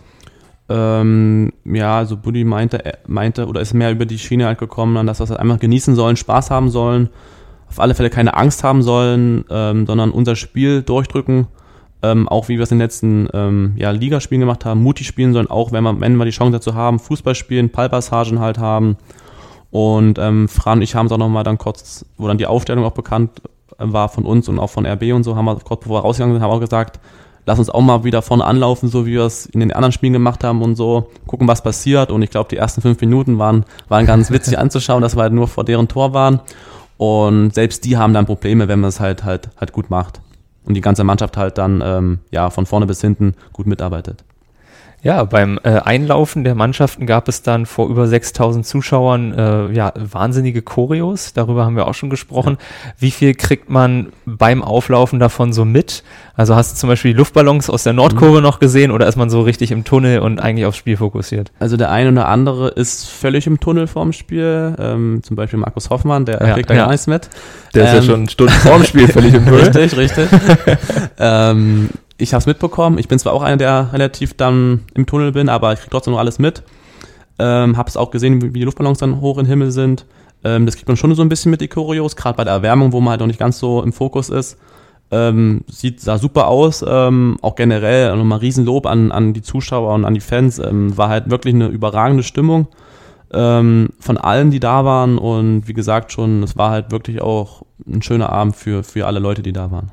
Ähm, ja, also Buddy meinte, er meinte oder ist mehr über die Schiene halt gekommen, dass wir es halt einfach genießen sollen, Spaß haben sollen, auf alle Fälle keine Angst haben sollen, ähm, sondern unser Spiel durchdrücken, ähm, auch wie wir es in den letzten ähm, ja, Ligaspielen gemacht haben, mutig spielen sollen, auch wenn wir, wenn wir die Chance dazu haben, Fußball spielen, Ballpassagen halt haben. Und ähm, Fran und ich haben es auch nochmal dann kurz, wo dann die Aufstellung auch bekannt war von uns und auch von R B und so, haben wir kurz bevor wir rausgegangen sind, haben wir auch gesagt, lass uns auch mal wieder vorne anlaufen, so wie wir es in den anderen Spielen gemacht haben und so, gucken, was passiert. Und ich glaube, die ersten fünf Minuten waren, waren ganz witzig anzuschauen, dass wir halt nur vor deren Tor waren. Und selbst die haben dann Probleme, wenn man es halt, halt, halt gut macht. Und die ganze Mannschaft halt dann ähm, ja, von vorne bis hinten gut mitarbeitet. Ja, beim äh, Einlaufen der Mannschaften gab es dann vor über sechstausend Zuschauern äh, ja, wahnsinnige Choreos, darüber haben wir auch schon gesprochen. Ja. Wie viel kriegt man beim Auflaufen davon so mit? Also hast du zum Beispiel die Luftballons aus der Nordkurve mhm. noch gesehen oder ist man so richtig im Tunnel und eigentlich aufs Spiel fokussiert? Also der eine oder andere ist völlig im Tunnel vorm Spiel, ähm, zum Beispiel Markus Hoffmann, der ja, kriegt da ja. gar nichts mit. Der ist ähm, ja schon Stunden vorm Spiel völlig im Tunnel. Richtig, richtig. ähm, Ich habe es mitbekommen. Ich bin zwar auch einer, der relativ dann im Tunnel bin, aber ich kriege trotzdem noch alles mit. Ähm, habe es auch gesehen, wie die Luftballons dann hoch in den Himmel sind. Ähm, das kriegt man schon so ein bisschen mit, die Choreos, gerade bei der Erwärmung, wo man halt noch nicht ganz so im Fokus ist. Ähm, sieht, sah super aus. Ähm, auch generell nochmal Riesenlob an, an die Zuschauer und an die Fans. Ähm, war halt wirklich eine überragende Stimmung ähm, von allen, die da waren. Und wie gesagt schon, es war halt wirklich auch ein schöner Abend für, für alle Leute, die da waren.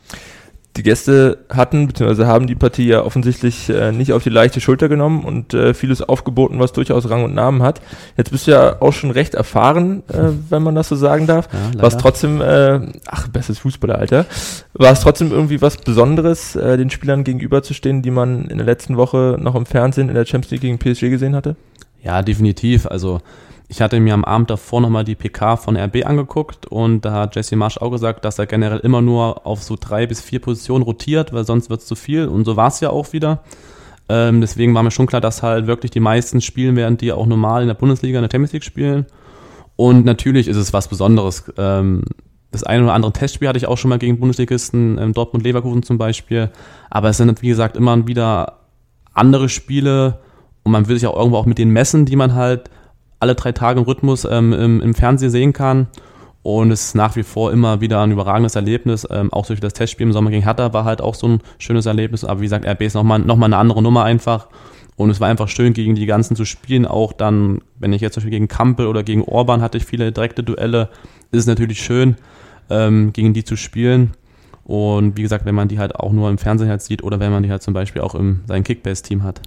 Die Gäste hatten, beziehungsweise haben die Partie ja offensichtlich äh, nicht auf die leichte Schulter genommen und äh, vieles aufgeboten, was durchaus Rang und Namen hat. Jetzt bist du ja auch schon recht erfahren, äh, wenn man das so sagen darf. Ja, war es trotzdem, äh, ach, bestes Fußballeralter, war es trotzdem irgendwie was Besonderes, äh, den Spielern gegenüberzustehen, die man in der letzten Woche noch im Fernsehen in der Champions League gegen P S G gesehen hatte? Ja, definitiv. Also ich hatte mir am Abend davor nochmal die P K von R B angeguckt und da hat Jesse Marsch auch gesagt, dass er generell immer nur auf so drei bis vier Positionen rotiert, weil sonst wird es zu viel und so war es ja auch wieder. Ähm, deswegen war mir schon klar, dass halt wirklich die meisten spielen werden, die auch normal in der Bundesliga, in der Champions League spielen. Und natürlich ist es was Besonderes. Ähm, das eine oder andere Testspiel hatte ich auch schon mal gegen Bundesligisten, ähm, Dortmund-Leverkusen zum Beispiel. Aber es sind, wie gesagt, immer wieder andere Spiele und man will sich auch irgendwo auch mit denen messen, die man halt alle drei Tage im Rhythmus ähm, im, im Fernsehen sehen kann. Und es ist nach wie vor immer wieder ein überragendes Erlebnis. Ähm, auch durch das Testspiel im Sommer gegen Hertha war halt auch so ein schönes Erlebnis. Aber wie gesagt, R B ist nochmal noch mal eine andere Nummer einfach. Und es war einfach schön, gegen die ganzen zu spielen. Auch dann, wenn ich jetzt zum Beispiel gegen Kampel oder gegen Orban hatte ich viele direkte Duelle, ist es natürlich schön, ähm, gegen die zu spielen. Und wie gesagt, wenn man die halt auch nur im Fernsehen halt sieht oder wenn man die halt zum Beispiel auch im sein Kickbase-Team hat.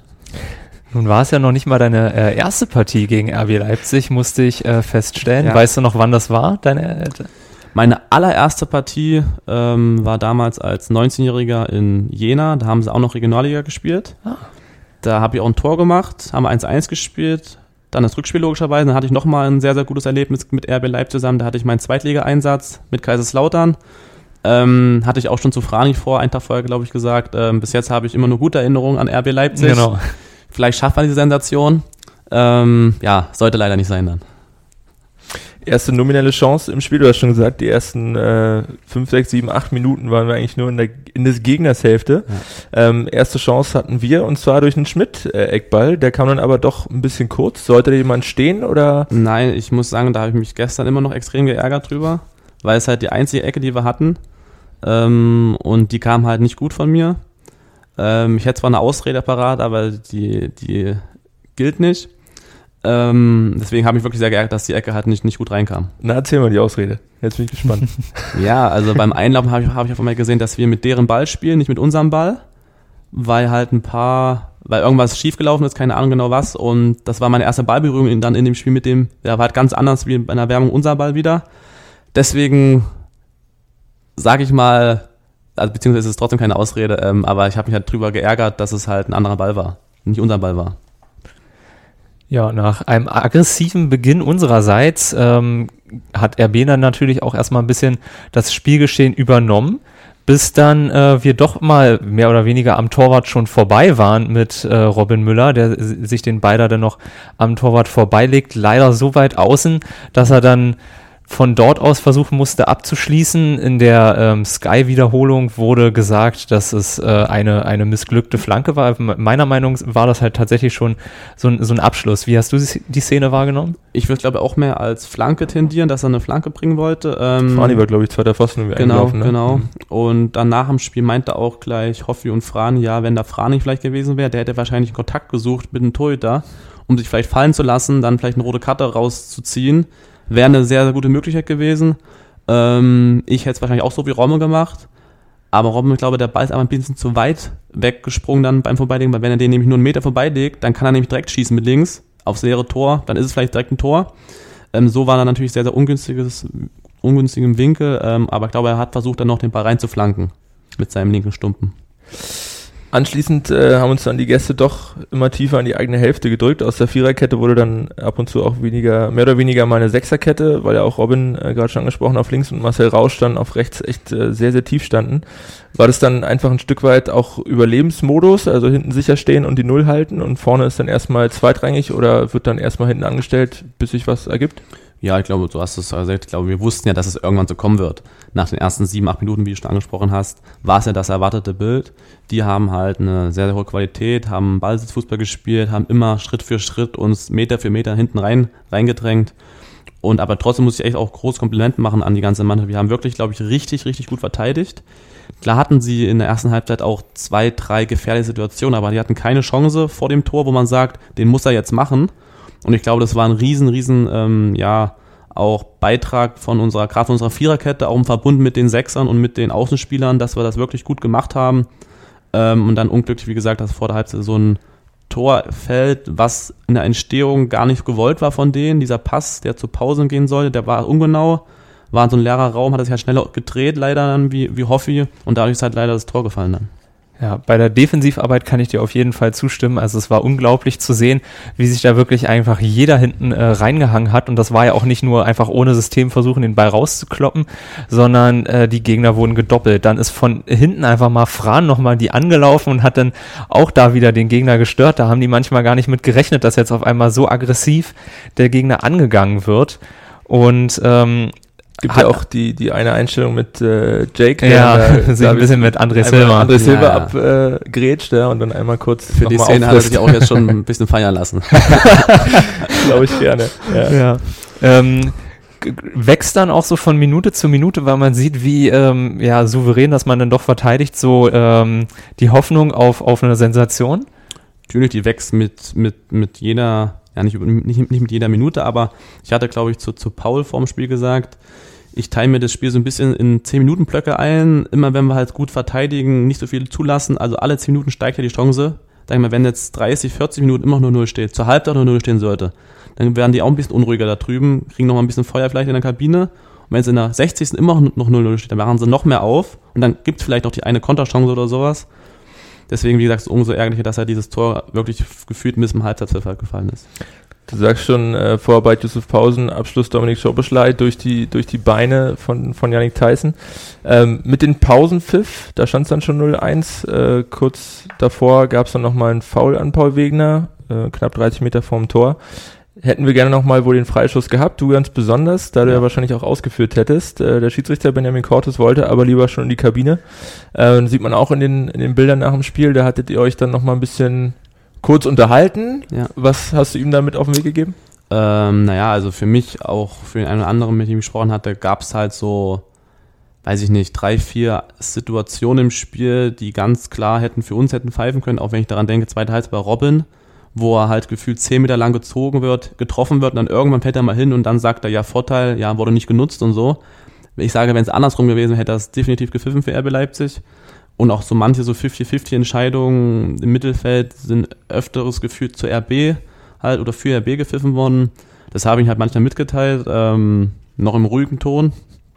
Nun war es ja noch nicht mal deine äh, erste Partie gegen R B Leipzig, musste ich äh, feststellen. Ja. Weißt du noch, wann das war? Deine, äh, Meine allererste Partie ähm, war damals als neunzehnjähriger in Jena. Da haben sie auch noch Regionalliga gespielt. Ah. Da habe ich auch ein Tor gemacht, haben wir eins eins gespielt. Dann das Rückspiel logischerweise. Dann hatte ich nochmal ein sehr, sehr gutes Erlebnis mit R B Leipzig zusammen. Da hatte ich meinen Zweitliga-Einsatz mit Kaiserslautern. Ähm, hatte ich auch schon zu Frani vor, einen Tag vorher, glaube ich, gesagt. Ähm, bis jetzt habe ich immer nur gute Erinnerungen an R B Leipzig. Genau. Vielleicht schafft man diese Sensation. Ähm, ja, sollte leider nicht sein dann. Erste nominelle Chance im Spiel, du hast schon gesagt, die ersten äh, fünf, sechs, sieben, acht Minuten waren wir eigentlich nur in der in des Gegners Hälfte. Ja. Ähm, erste Chance hatten wir und zwar durch einen Schmidt-Eckball, der kam dann aber doch ein bisschen kurz. Sollte da jemand stehen oder? Nein, ich muss sagen, da habe ich mich gestern immer noch extrem geärgert drüber, weil es halt die einzige Ecke, die wir hatten ähm, und die kam halt nicht gut von mir. Ähm, ich hätte zwar eine Ausrede parat, aber die, die gilt nicht. Ähm, deswegen habe ich wirklich sehr geärgert, dass die Ecke halt nicht, nicht gut reinkam. Na, erzähl mal die Ausrede. Jetzt bin ich gespannt. Ja, also beim Einlaufen habe ich, hab ich auf einmal gesehen, dass wir mit deren Ball spielen, nicht mit unserem Ball, weil halt ein paar, weil irgendwas schiefgelaufen ist, keine Ahnung genau was. Und das war meine erste Ballberührung dann in dem Spiel mit dem, der war halt ganz anders wie bei einer Werbung unser Ball wieder. deswegen sage ich mal, also beziehungsweise ist es trotzdem keine Ausrede, ähm, aber ich habe mich halt drüber geärgert, dass es halt ein anderer Ball war, nicht unser Ball war. Ja, nach einem aggressiven Beginn unsererseits ähm, hat R B dann natürlich auch erstmal ein bisschen das Spielgeschehen übernommen, bis dann äh, wir doch mal mehr oder weniger am Torwart schon vorbei waren mit äh, Robin Müller, der sich den Beider dann noch am Torwart vorbeilegt, leider so weit außen, dass er dann von dort aus versuchen musste abzuschließen. In der ähm, Sky-Wiederholung wurde gesagt, dass es äh, eine, eine missglückte Flanke war. Meiner Meinung nach war das halt tatsächlich schon so ein, so ein Abschluss. Wie hast du die Szene wahrgenommen? Ich würde, glaube ich, auch mehr als Flanke tendieren, dass er eine Flanke bringen wollte. Ähm, Frani war, glaube ich, zweiter Pfosten. Genau, ne? genau. Mhm. Und dann nach dem Spiel meinte auch gleich Hoffi und Frani, ja, wenn da Frani vielleicht gewesen wäre, der hätte wahrscheinlich Kontakt gesucht mit dem Torhüter, um sich vielleicht fallen zu lassen, dann vielleicht eine rote Karte rauszuziehen. Wäre eine sehr, sehr gute Möglichkeit gewesen. Ähm, ich hätte es wahrscheinlich auch so wie Romme gemacht. Aber Robben, ich glaube, der Ball ist aber ein bisschen zu weit weggesprungen dann beim Vorbeilegen, weil wenn er den nämlich nur einen Meter vorbeilegt, dann kann er nämlich direkt schießen mit links aufs leere Tor, dann ist es vielleicht direkt ein Tor. Ähm, so war er natürlich sehr, sehr ungünstiges, ungünstigem Winkel, ähm, aber ich glaube, er hat versucht, dann noch den Ball reinzuflanken mit seinem linken Stumpen. Anschließend äh, haben uns dann die Gäste doch immer tiefer in die eigene Hälfte gedrückt. Aus der Viererkette wurde dann ab und zu auch weniger, mehr oder weniger mal eine Sechserkette, weil ja auch Robin äh, gerade schon angesprochen auf links und Marcel Rausch dann auf rechts echt äh, sehr, sehr tief standen. War das dann einfach ein Stück weit auch Überlebensmodus, also hinten sicher stehen und die Null halten und vorne ist dann erstmal zweitrangig oder wird dann erstmal hinten angestellt, bis sich was ergibt? Ja, ich glaube, du hast es gesagt, ich glaube, wir wussten ja, dass es irgendwann so kommen wird. Nach den ersten sieben, acht Minuten, wie du schon angesprochen hast, war es ja das erwartete Bild. Die haben halt eine sehr, sehr hohe Qualität, haben Ballsitzfußball gespielt, haben immer Schritt für Schritt uns Meter für Meter hinten rein reingedrängt. Und aber trotzdem muss ich echt auch großes Kompliment machen an die ganze Mannschaft. Wir haben wirklich, glaube ich, richtig, richtig gut verteidigt. Klar hatten sie in der ersten Halbzeit auch zwei, drei gefährliche Situationen, aber die hatten keine Chance vor dem Tor, wo man sagt, den muss er jetzt machen. Und ich glaube, das war ein riesen, riesen, ähm, ja, auch Beitrag von unserer, gerade von unserer Viererkette, auch im Verbund mit den Sechsern und mit den Außenspielern, dass wir das wirklich gut gemacht haben. Ähm, und dann unglücklich, wie gesagt, dass vor der Halbzeit so ein Tor fällt, was in der Entstehung gar nicht gewollt war von denen. Dieser Pass, der zur Pause gehen sollte, der war ungenau, war in so ein leerer Raum, hat er sich halt schneller gedreht, leider dann wie, wie Hoffi, und dadurch ist halt leider das Tor gefallen dann. Ja, bei der Defensivarbeit kann ich dir auf jeden Fall zustimmen. Also es war unglaublich zu sehen, wie sich da wirklich einfach jeder hinten äh, reingehangen hat. Und das war ja auch nicht nur einfach ohne System versuchen, den Ball rauszukloppen, sondern äh, die Gegner wurden gedoppelt. Dann ist von hinten einfach mal Fran nochmal die angelaufen und hat dann auch da wieder den Gegner gestört. Da haben die manchmal gar nicht mit gerechnet, dass jetzt auf einmal so aggressiv der Gegner angegangen wird. Und ähm, Gibt ja auch die, die eine Einstellung mit äh, Jake, der ja, da, sich ein bisschen mit André Silva. André Silva ja, ja. abgrätscht, äh, ja, und dann einmal kurz für die Szene hat er sich auch jetzt schon ein bisschen feiern lassen. Glaube ich gerne. Ja. Ja. Ähm, g- wächst dann auch so von Minute zu Minute, weil man sieht, wie ähm, ja, souverän, dass man dann doch verteidigt, so ähm, die Hoffnung auf, auf eine Sensation. Natürlich, die wächst mit, mit, mit jeder, ja nicht, nicht, nicht mit jeder Minute, aber ich hatte, glaube ich, zu, zu Paul vorm Spiel gesagt, ich teile mir das Spiel so ein bisschen in zehn Minuten Blöcke ein, immer wenn wir halt gut verteidigen, nicht so viel zulassen, also alle zehn Minuten steigt ja die Chance, sag ich mal, wenn jetzt dreißig, vierzig Minuten immer nur null steht, zur Halbzeit nur null stehen sollte, dann werden die auch ein bisschen unruhiger da drüben, kriegen noch mal ein bisschen Feuer vielleicht in der Kabine, und wenn es in der sechzigsten immer noch null null steht, dann machen sie noch mehr auf und dann gibt es vielleicht noch die eine Konterchance oder sowas. Deswegen, wie gesagt, es ist umso ärgerlicher, dass ja dieses Tor wirklich gefühlt bis zum Halbzeitpfiff gefallen ist. Du sagst schon, äh, Vorarbeit Yusuf Pausen, Abschluss Dominik Schobeschlei durch die, durch die Beine von, von Yannick Theissen. Ähm, mit den Pausenpfiff, da stand es dann schon null eins. Äh, kurz davor gab es dann nochmal einen Foul an Paul Wegner, äh, knapp dreißig Meter vorm Tor. Hätten wir gerne nochmal wohl den Freischuss gehabt, du ganz besonders, da du ja, ja wahrscheinlich auch ausgeführt hättest. Äh, der Schiedsrichter Benjamin Cortes wollte aber lieber schon in die Kabine. Äh, sieht man auch in den, in den Bildern nach dem Spiel, da hattet ihr euch dann nochmal ein bisschen kurz unterhalten. Ja. Was hast du ihm damit auf den Weg gegeben? Ähm, naja, also für mich, auch für den einen oder anderen, mit dem ich gesprochen hatte, gab es halt so, weiß ich nicht, drei, vier Situationen im Spiel, die ganz klar hätten für uns hätten pfeifen können, auch wenn ich daran denke, zweite Halbzeit bei Robin, wo er halt gefühlt zehn Meter lang gezogen wird, getroffen wird und dann irgendwann fällt er mal hin und dann sagt er, ja, Vorteil, ja, wurde nicht genutzt und so. Ich sage, wenn es andersrum gewesen wäre, hätte er es definitiv gepfiffen für R B Leipzig. Und auch so manche so fünfzig fünfzig Entscheidungen im Mittelfeld sind öfteres gefühlt zu R B halt oder für R B gepfiffen worden. Das habe ich halt manchmal mitgeteilt, ähm, noch im ruhigen Ton,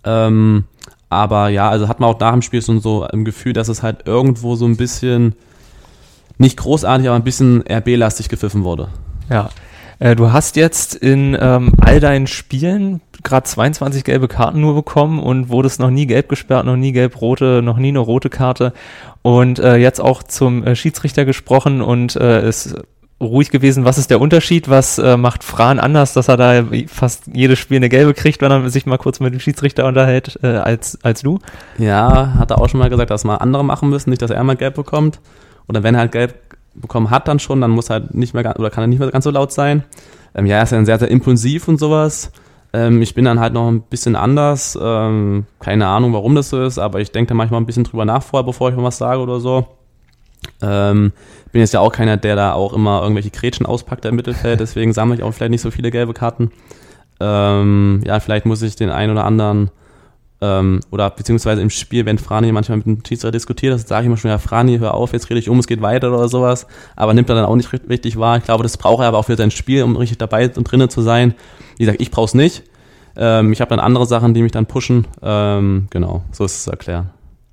Ähm, aber ja, also hat man auch nach dem Spiel so, so ein Gefühl, dass es halt irgendwo so ein bisschen, nicht großartig, aber ein bisschen R B-lastig gepfiffen wurde. Ja, äh, du hast jetzt in ähm, all deinen Spielen gerade zweiundzwanzig gelbe Karten nur bekommen und wurdest noch nie gelb gesperrt, noch nie gelb-rote, noch nie eine rote Karte und äh, jetzt auch zum äh, Schiedsrichter gesprochen und äh, ist ruhig gewesen. Was ist der Unterschied? Was äh, macht Fran anders, dass er da fast jedes Spiel eine gelbe kriegt, wenn er sich mal kurz mit dem Schiedsrichter unterhält, äh, als, als du? Ja, hat er auch schon mal gesagt, dass mal andere machen müssen, nicht, dass er mal gelb bekommt. Oder wenn er halt gelb bekommen hat dann schon, dann muss er halt nicht mehr, oder kann er nicht mehr ganz so laut sein. Ähm, ja, er ist ja sehr, sehr impulsiv und sowas. Ähm, ich bin dann halt noch ein bisschen anders. Ähm, keine Ahnung, warum das so ist, aber ich denke da manchmal ein bisschen drüber nach vorher, bevor ich mal was sage oder so. Ähm, bin jetzt ja auch keiner, der da auch immer irgendwelche Grätschen auspackt im Mittelfeld, deswegen sammle ich auch vielleicht nicht so viele gelbe Karten. Ähm, ja, vielleicht muss ich den einen oder anderen ähm, oder beziehungsweise im Spiel, wenn Frani manchmal mit dem Schiedsrichter diskutiert, das sage ich immer schon, ja Frani, hör auf, jetzt rede ich um, es geht weiter oder sowas, aber nimmt er dann auch nicht richtig wahr. Ich glaube, das braucht er aber auch für sein Spiel, um richtig dabei und drinnen zu sein. Wie gesagt, ich brauche es nicht. Ähm, ich habe dann andere Sachen, die mich dann pushen. Ähm, genau, so ist es zu erklären.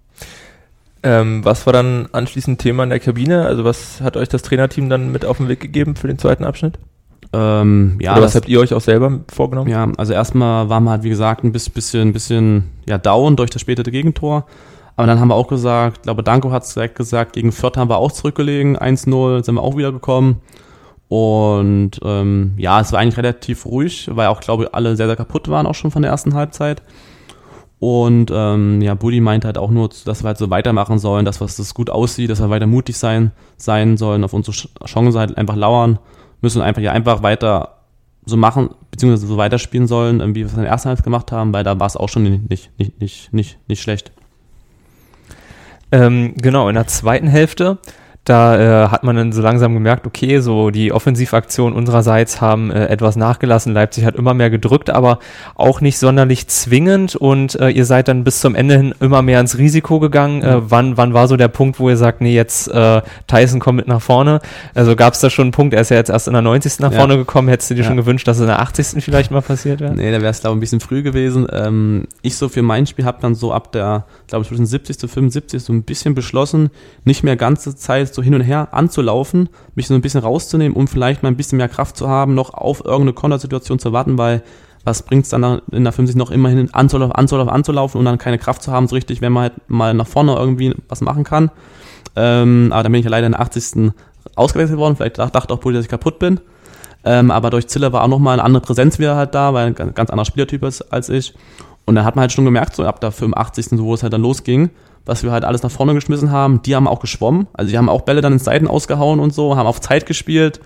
Ähm, was war dann anschließend Thema in der Kabine? Also was hat euch das Trainerteam dann mit auf den Weg gegeben für den zweiten Abschnitt? Ähm, ja, Oder was das, habt ihr euch auch selber vorgenommen? Ja, also erstmal waren wir halt, wie gesagt, ein bisschen, bisschen ja, down durch das späte Gegentor. Aber dann haben wir auch gesagt, ich glaube, Danko hat es direkt gesagt, gegen Fürth haben wir auch zurückgelegen, eins null, sind wir auch wieder gekommen. Und ähm, ja, es war eigentlich relativ ruhig, weil auch, glaube ich, alle sehr, sehr kaputt waren auch schon von der ersten Halbzeit. Und ähm, ja, Buddy meinte halt auch nur, dass wir halt so weitermachen sollen, dass das gut aussieht, dass wir weiter mutig sein, sein sollen, auf unsere Chancen halt einfach lauern, müssen einfach ja einfach weiter so machen, beziehungsweise so weiterspielen sollen, wie wir es in der ersten Halbzeit gemacht haben, weil da war es auch schon nicht, nicht, nicht, nicht, nicht, nicht schlecht. Ähm, genau, in der zweiten Hälfte, da äh, hat man dann so langsam gemerkt, okay, so die Offensivaktionen unsererseits haben äh, etwas nachgelassen. Leipzig hat immer mehr gedrückt, aber auch nicht sonderlich zwingend und äh, ihr seid dann bis zum Ende hin immer mehr ins Risiko gegangen. Äh, wann, wann war so der Punkt, wo ihr sagt, nee, jetzt äh, Tyson kommt mit nach vorne? Also gab es da schon einen Punkt, er ist ja jetzt erst in der neunzigsten nach ja. vorne gekommen. Hättest du dir ja. schon gewünscht, dass es in der achtzigsten vielleicht mal passiert wäre? Nee, da wäre es, glaube ich, ein bisschen früh gewesen. Ähm, ich so für mein Spiel habe dann so ab der, glaube ich, zwischen siebzigsten und fünfundsiebzigsten so ein bisschen beschlossen, nicht mehr ganze Zeit so hin und her anzulaufen, mich so ein bisschen rauszunehmen, um vielleicht mal ein bisschen mehr Kraft zu haben, noch auf irgendeine Kontersituation zu warten, weil was bringt es dann in der fünfzig noch immerhin anzulaufen, anzulaufen, anzulaufen und dann keine Kraft zu haben, so richtig, wenn man halt mal nach vorne irgendwie was machen kann. Ähm, aber dann bin ich ja leider in der achtzigsten ausgewechselt worden, vielleicht dachte auch Pulli, dass ich kaputt bin. Ähm, aber durch Zille war auch nochmal eine andere Präsenz wieder halt da, weil er ein ganz anderer Spielertyp ist als ich. Und dann hat man halt schon gemerkt, so ab der fünfundachtzigsten so wo es halt dann losging, was wir halt alles nach vorne geschmissen haben. Die haben auch geschwommen, also die haben auch Bälle dann in Seiten ausgehauen und so, haben auf Zeit gespielt.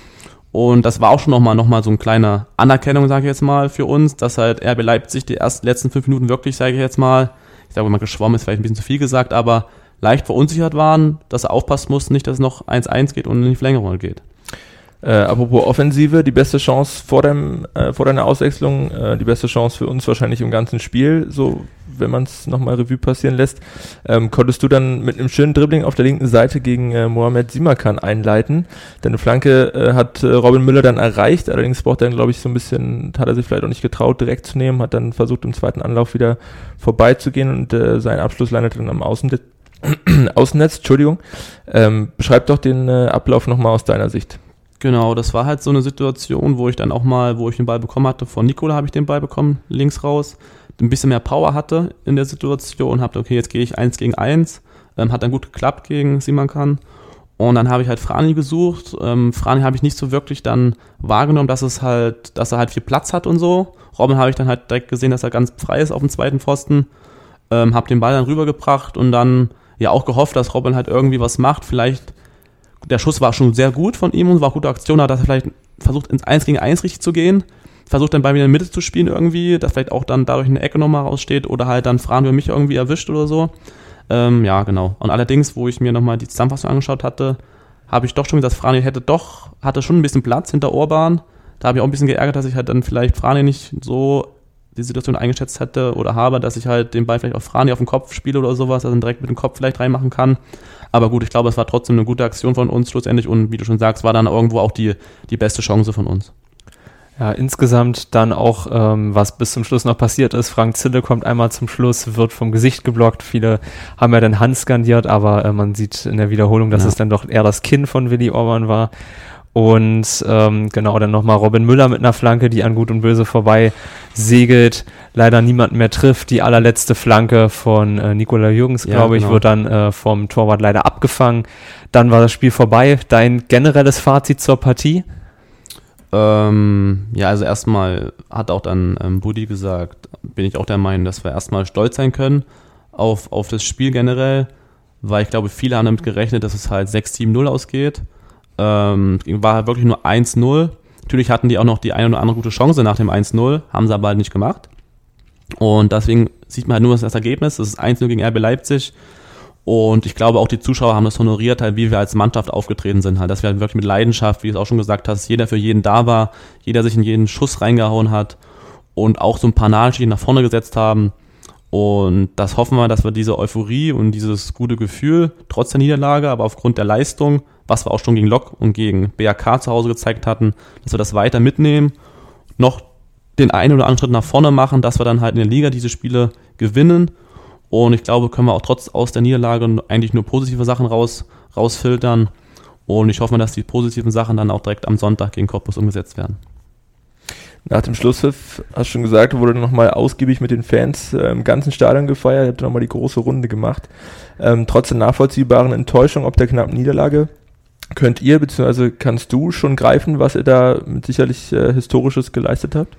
Und das war auch schon nochmal noch mal so eine kleine Anerkennung, sage ich jetzt mal, für uns, dass halt R B Leipzig die ersten letzten fünf Minuten wirklich, sage ich jetzt mal, ich sage mal geschwommen ist vielleicht ein bisschen zu viel gesagt, aber leicht verunsichert waren, dass sie aufpassen mussten, nicht, dass es noch eins eins geht und in die Verlängerung geht. Äh, apropos Offensive, die beste Chance vor, deinem, äh, vor deiner Auswechslung, äh, die beste Chance für uns wahrscheinlich im ganzen Spiel, so wenn man es nochmal Revue passieren lässt, ähm, konntest du dann mit einem schönen Dribbling auf der linken Seite gegen äh, Mohamed Simakan einleiten. Deine Flanke äh, hat äh, Robin Müller dann erreicht, allerdings braucht er dann, glaube ich, so ein bisschen, hat er sich vielleicht auch nicht getraut, direkt zu nehmen, hat dann versucht, im zweiten Anlauf wieder vorbeizugehen und äh, sein Abschluss landete dann am Außennetz. Außennetz, Entschuldigung. Ähm, beschreib doch den äh, Ablauf nochmal aus deiner Sicht. Genau, das war halt so eine Situation, wo ich dann auch mal, wo ich den Ball bekommen hatte, von Nikola habe ich den Ball bekommen, links raus, ein bisschen mehr Power hatte in der Situation, habe okay, jetzt gehe ich eins gegen eins, ähm, hat dann gut geklappt gegen Simakan und dann habe ich halt Frani gesucht, ähm, Frani habe ich nicht so wirklich dann wahrgenommen, dass es halt, dass er halt viel Platz hat und so. Robin habe ich dann halt direkt gesehen, dass er ganz frei ist auf dem zweiten Pfosten, ähm, habe den Ball dann rübergebracht und dann ja auch gehofft, dass Robin halt irgendwie was macht, vielleicht. Der Schuss war schon sehr gut von ihm und war eine gute Aktion, dass er vielleicht versucht, ins eins gegen eins richtig zu gehen, versucht dann bei mir in der Mitte zu spielen irgendwie, dass vielleicht auch dann dadurch eine Ecke nochmal raussteht oder halt dann Fran über mich irgendwie erwischt oder so. Ähm, ja, genau. Und allerdings, wo ich mir nochmal die Zusammenfassung angeschaut hatte, habe ich doch schon gesagt, Fran hätte doch, hatte schon ein bisschen Platz hinter Orban. Da habe ich auch ein bisschen geärgert, dass ich halt dann vielleicht Fran nicht so die Situation eingeschätzt hätte oder habe, dass ich halt den Ball vielleicht auf Frani auf den Kopf spiele oder sowas, dass er dann direkt mit dem Kopf vielleicht reinmachen kann. Aber gut, ich glaube, es war trotzdem eine gute Aktion von uns schlussendlich und wie du schon sagst, war dann irgendwo auch die, die beste Chance von uns. Ja, insgesamt dann auch, ähm, was bis zum Schluss noch passiert ist. Frank Zille kommt einmal zum Schluss, wird vom Gesicht geblockt. Viele haben ja dann Hans skandiert, aber äh, man sieht in der Wiederholung, dass ja. es dann doch eher das Kinn von Willi Orban war. Und ähm, genau, dann nochmal Robin Müller mit einer Flanke, die an Gut und Böse vorbei segelt, leider niemanden mehr trifft. Die allerletzte Flanke von äh, Nikola Jürgens, ja, glaube ich, genau. wird dann äh, vom Torwart leider abgefangen. Dann war das Spiel vorbei. Dein generelles Fazit zur Partie? Ähm, ja, also erstmal hat auch dann ähm, Buddy gesagt, bin ich auch der Meinung, dass wir erstmal stolz sein können auf, auf das Spiel generell, weil ich glaube, viele haben damit gerechnet, dass es halt sechs sieben null ausgeht. Ähm, war halt wirklich nur eins null. Natürlich hatten die auch noch die eine oder andere gute Chance nach dem eins null, haben sie aber halt nicht gemacht. Und deswegen sieht man halt nur das Ergebnis, das ist eins null gegen R B Leipzig. Und ich glaube, auch die Zuschauer haben das honoriert, halt, wie wir als Mannschaft aufgetreten sind. Halt, dass wir halt wirklich mit Leidenschaft, wie du es auch schon gesagt hast, jeder für jeden da war, jeder sich in jeden Schuss reingehauen hat und auch so ein paar Nadelstiche nach vorne gesetzt haben. Und das hoffen wir, dass wir diese Euphorie und dieses gute Gefühl, trotz der Niederlage, aber aufgrund der Leistung, was wir auch schon gegen Lok und gegen B R K zu Hause gezeigt hatten, dass wir das weiter mitnehmen, noch den einen oder anderen Schritt nach vorne machen, dass wir dann halt in der Liga diese Spiele gewinnen. Und ich glaube, können wir auch trotz aus der Niederlage eigentlich nur positive Sachen raus, rausfiltern. Und ich hoffe, dass die positiven Sachen dann auch direkt am Sonntag gegen Cottbus umgesetzt werden. Nach dem Schlusspfiff, hast du schon gesagt, wurde nochmal ausgiebig mit den Fans äh, im ganzen Stadion gefeiert, habt nochmal die große Runde gemacht. Ähm, trotz der nachvollziehbaren Enttäuschung ob der knappen Niederlage, könnt ihr bzw. kannst du schon greifen, was ihr da mit sicherlich äh, Historisches geleistet habt?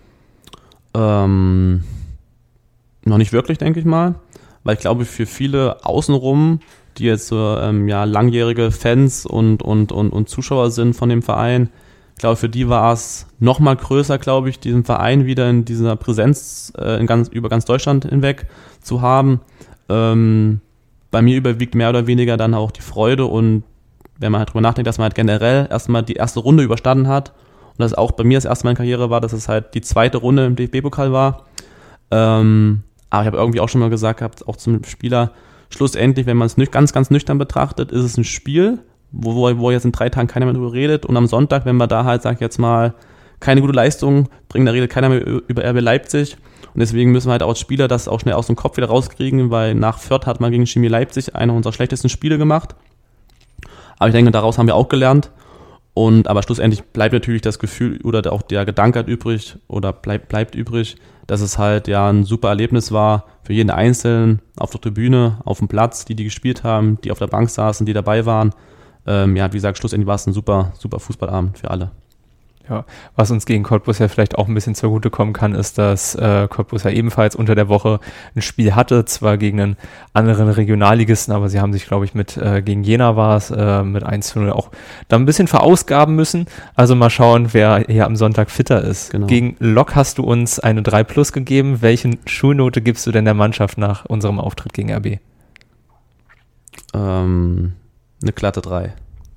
Ähm, noch nicht wirklich, denke ich mal. Weil ich glaube, für viele außenrum, die jetzt so ähm, ja, langjährige Fans und, und, und, und Zuschauer sind von dem Verein, ich glaube, für die war es noch mal größer, glaube ich, diesen Verein wieder in dieser Präsenz äh, in ganz, über ganz Deutschland hinweg zu haben. Ähm, bei mir überwiegt mehr oder weniger dann auch die Freude und wenn man halt drüber nachdenkt, dass man halt generell erstmal die erste Runde überstanden hat und das auch bei mir das erste Mal in Karriere war, dass es halt die zweite Runde im D F B-Pokal war. Ähm, Aber ich habe irgendwie auch schon mal gesagt gehabt, auch zum Spieler, schlussendlich, wenn man es nüch- ganz, ganz nüchtern betrachtet, ist es ein Spiel, wo, wo, wo jetzt in drei Tagen keiner mehr drüber redet. Und am Sonntag, wenn wir da halt, sag ich jetzt mal, keine gute Leistung bringen, da redet keiner mehr über R B Leipzig. Und deswegen müssen wir halt auch als Spieler das auch schnell aus dem Kopf wieder rauskriegen, weil nach Fürth hat man gegen Chemie Leipzig einer unserer schlechtesten Spiele gemacht. Aber ich denke, daraus haben wir auch gelernt. Und aber schlussendlich bleibt natürlich das Gefühl oder auch der Gedanke halt übrig oder bleibt, bleibt übrig, dass es halt ja ein super Erlebnis war für jeden Einzelnen auf der Tribüne, auf dem Platz, die die gespielt haben, die auf der Bank saßen, die dabei waren. Ähm, ja, wie gesagt, schlussendlich war es ein super, super Fußballabend für alle. Ja, was uns gegen Cottbus ja vielleicht auch ein bisschen zugutekommen kann, ist, dass äh, Cottbus ja ebenfalls unter der Woche ein Spiel hatte, zwar gegen einen anderen Regionalligisten, aber sie haben sich, glaube ich, mit äh, gegen Jena war es, äh, mit eins zu null auch da ein bisschen verausgaben müssen. Also mal schauen, wer hier am Sonntag fitter ist. Genau. Gegen Lok hast du uns eine drei plus gegeben. Welche Schulnote gibst du denn der Mannschaft nach unserem Auftritt gegen R B? Ähm, eine glatte drei.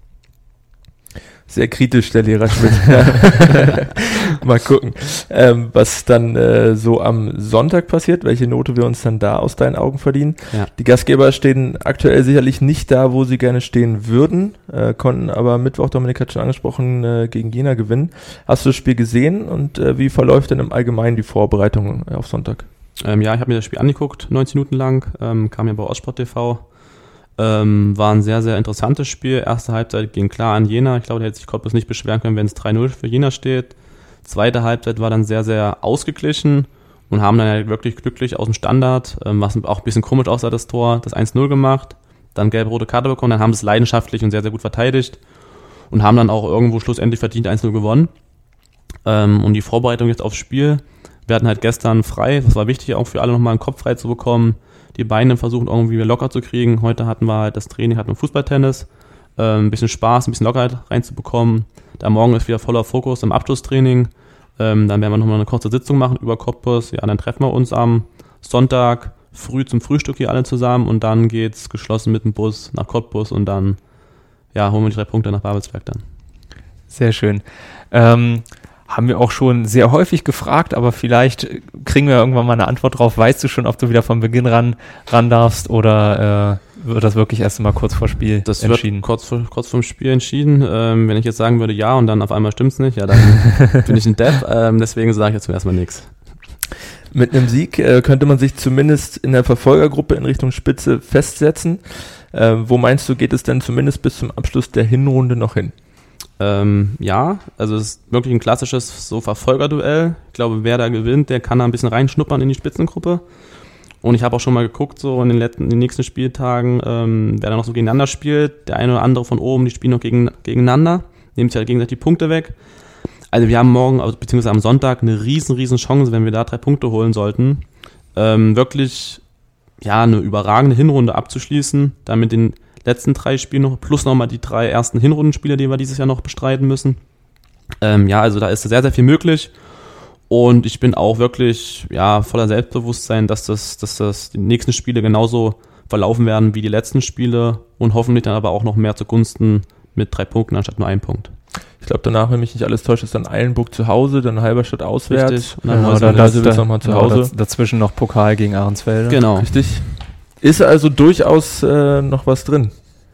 Sehr kritisch, der Lehrer Schmidt. Mal gucken, ähm, was dann äh, so am Sonntag passiert, welche Note wir uns dann da aus deinen Augen verdienen. Ja. Die Gastgeber stehen aktuell sicherlich nicht da, wo sie gerne stehen würden, äh, konnten aber Mittwoch, Dominik hat schon angesprochen, äh, gegen Jena gewinnen. Hast du das Spiel gesehen und äh, wie verläuft denn im Allgemeinen die Vorbereitung auf Sonntag? Ähm, ja, ich habe mir das Spiel angeguckt, neunzig Minuten lang, ähm, kam ja bei Ostsport T V. Ähm, war ein sehr, sehr interessantes Spiel. Erste Halbzeit ging klar an Jena. Ich glaube, da hätte sich Cottbus nicht beschweren können, wenn es drei null für Jena steht. Zweite Halbzeit war dann sehr, sehr ausgeglichen und haben dann halt wirklich glücklich aus dem Standard, ähm, was auch ein bisschen komisch aussah, das Tor, das eins null gemacht. Dann gelb-rote Karte bekommen, dann haben sie es leidenschaftlich und sehr, sehr gut verteidigt und haben dann auch irgendwo schlussendlich verdient eins null gewonnen. Ähm, und die Vorbereitung jetzt aufs Spiel. Wir hatten halt gestern frei, das war wichtig auch für alle nochmal einen Kopf frei zu bekommen. Die Beine versuchen irgendwie locker zu kriegen. Heute hatten wir halt das Training, hatten wir Fußballtennis, äh, ein bisschen Spaß, ein bisschen Lockerheit reinzubekommen. Da morgen ist wieder voller Fokus im Abschlusstraining. Ähm, dann werden wir nochmal eine kurze Sitzung machen über Cottbus. Ja, dann treffen wir uns am Sonntag früh zum Frühstück hier alle zusammen und dann geht's geschlossen mit dem Bus nach Cottbus und dann ja, holen wir die drei Punkte nach Babelsberg dann. Sehr schön. Ähm, haben wir auch schon sehr häufig gefragt, aber vielleicht kriegen wir irgendwann mal eine Antwort drauf. Weißt du schon, ob du wieder von Beginn ran, ran darfst oder wird das wirklich erst mal kurz vor Spiel das entschieden? Wird kurz, vor, kurz vorm Spiel entschieden. Ähm, wenn ich jetzt sagen würde ja und dann auf einmal stimmt's nicht, ja, dann bin ich ein Depp. Ähm, deswegen sage ich jetzt erstmal nichts. Mit einem Sieg äh, könnte man sich zumindest in der Verfolgergruppe in Richtung Spitze festsetzen. Äh, wo meinst du, geht es denn zumindest bis zum Abschluss der Hinrunde noch hin? Ähm, ja, also es ist wirklich ein klassisches so Verfolgerduell. Ich glaube, wer da gewinnt, der kann da ein bisschen reinschnuppern in die Spitzengruppe. Und ich habe auch schon mal geguckt, so in den, letzten, in den nächsten Spieltagen, ähm, wer da noch so gegeneinander spielt. Der eine oder andere von oben, die spielen noch gegen, gegeneinander, nehmen sich halt gegenseitig die Punkte weg. Also wir haben morgen, beziehungsweise am Sonntag, eine riesen, riesen Chance, wenn wir da drei Punkte holen sollten, ähm, wirklich ja eine überragende Hinrunde abzuschließen, dann mit den letzten drei Spielen noch, plus nochmal die drei ersten Hinrundenspiele, die wir dieses Jahr noch bestreiten müssen. Ähm, ja, also da ist sehr, sehr viel möglich und ich bin auch wirklich ja voller Selbstbewusstsein, dass das, dass das die nächsten Spiele genauso verlaufen werden wie die letzten Spiele und hoffentlich dann aber auch noch mehr zugunsten mit drei Punkten anstatt nur einem Punkt. Ich glaube, danach, wenn mich nicht alles täuscht, ist dann Eilenburg zu Hause, dann Halberstadt auswärts. Richtig. Und dann ja, also das, da, nochmal zu genau, Hause. daz- dazwischen noch Pokal gegen Ahrensfelde. Genau. Richtig. Ist also durchaus äh, noch was drin.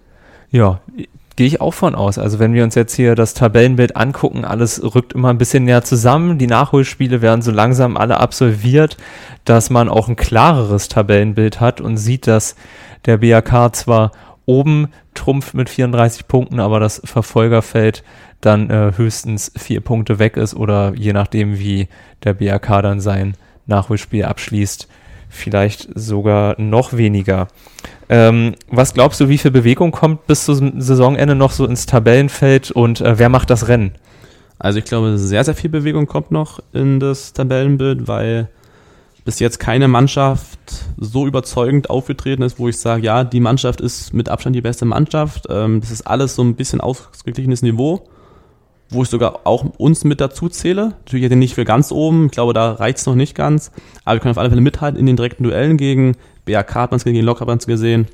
Ja, gehe ich auch von aus. Also wenn wir uns jetzt hier das Tabellenbild angucken, alles rückt immer ein bisschen näher zusammen. Die Nachholspiele werden so langsam alle absolviert, dass man auch ein klareres Tabellenbild hat und sieht, dass der B A K zwar oben trumpft mit vierunddreißig Punkten, aber das Verfolgerfeld dann äh, höchstens vier Punkte weg ist oder je nachdem, wie der B A K dann sein Nachholspiel abschließt, vielleicht sogar noch weniger. Ähm, was glaubst du, wie viel Bewegung kommt bis zum Saisonende noch so ins Tabellenfeld und äh, wer macht das Rennen? Also ich glaube, sehr, sehr viel Bewegung kommt noch in das Tabellenbild, weil bis jetzt keine Mannschaft so überzeugend aufgetreten ist, wo ich sage, ja, die Mannschaft ist mit Abstand die beste Mannschaft. Ähm, das ist alles so ein bisschen ausgeglichenes Niveau, wo ich sogar auch uns mit dazu zähle. Natürlich jetzt nicht für ganz oben, ich glaube, da reicht es noch nicht ganz, aber wir können auf alle Fälle mithalten in den direkten Duellen gegen B A K, hat man es gesehen, gegen Lok hat man es gesehen.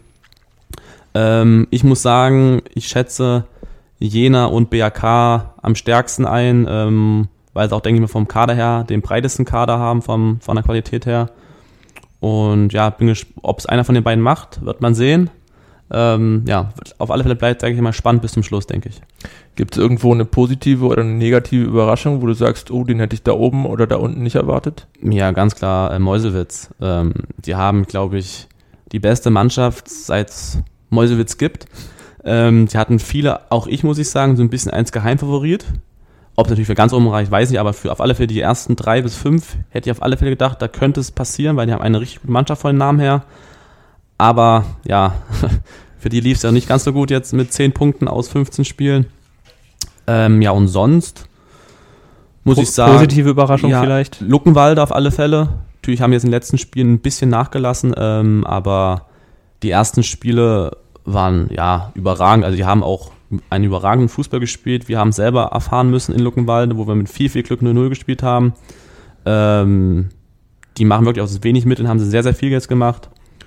Ähm, ich muss sagen, ich schätze Jena und B A K am stärksten ein, ähm, weil sie auch, denke ich mal, vom Kader her den breitesten Kader haben, vom, von der Qualität her. Und ja, bin gespannt, ob es einer von den beiden macht, wird man sehen. Ähm, ja, auf alle Fälle bleibt, sage ich mal, spannend bis zum Schluss, denke ich. Gibt es irgendwo eine positive oder eine negative Überraschung, wo du sagst, oh, den hätte ich da oben oder da unten nicht erwartet? Ja, ganz klar, äh, Meuselwitz. Ähm, die haben, glaube ich, die beste Mannschaft, seit es Meuselwitz gibt. Ähm, die hatten viele, auch ich muss ich sagen, so ein bisschen als Geheimfavorit. Ob es natürlich für ganz oben reicht, weiß ich, aber für auf alle Fälle die ersten drei bis fünf hätte ich auf alle Fälle gedacht, da könnte es passieren, weil die haben eine richtig gute Mannschaft von den Namen her. Aber ja, für die lief es ja nicht ganz so gut jetzt mit zehn Punkten aus fünfzehn Spielen. Ähm, ja, und sonst muss Po- ich sagen... Positive Überraschung ja, vielleicht? Luckenwalde auf alle Fälle. Natürlich haben wir jetzt in den letzten Spielen ein bisschen nachgelassen, ähm, aber die ersten Spiele waren ja überragend. Also die haben auch einen überragenden Fußball gespielt. Wir haben selber erfahren müssen in Luckenwalde, wo wir mit viel, viel Glück null null gespielt haben. Ähm, die machen wirklich aus wenig Mitteln, haben sie sehr, sehr viel jetzt gemacht.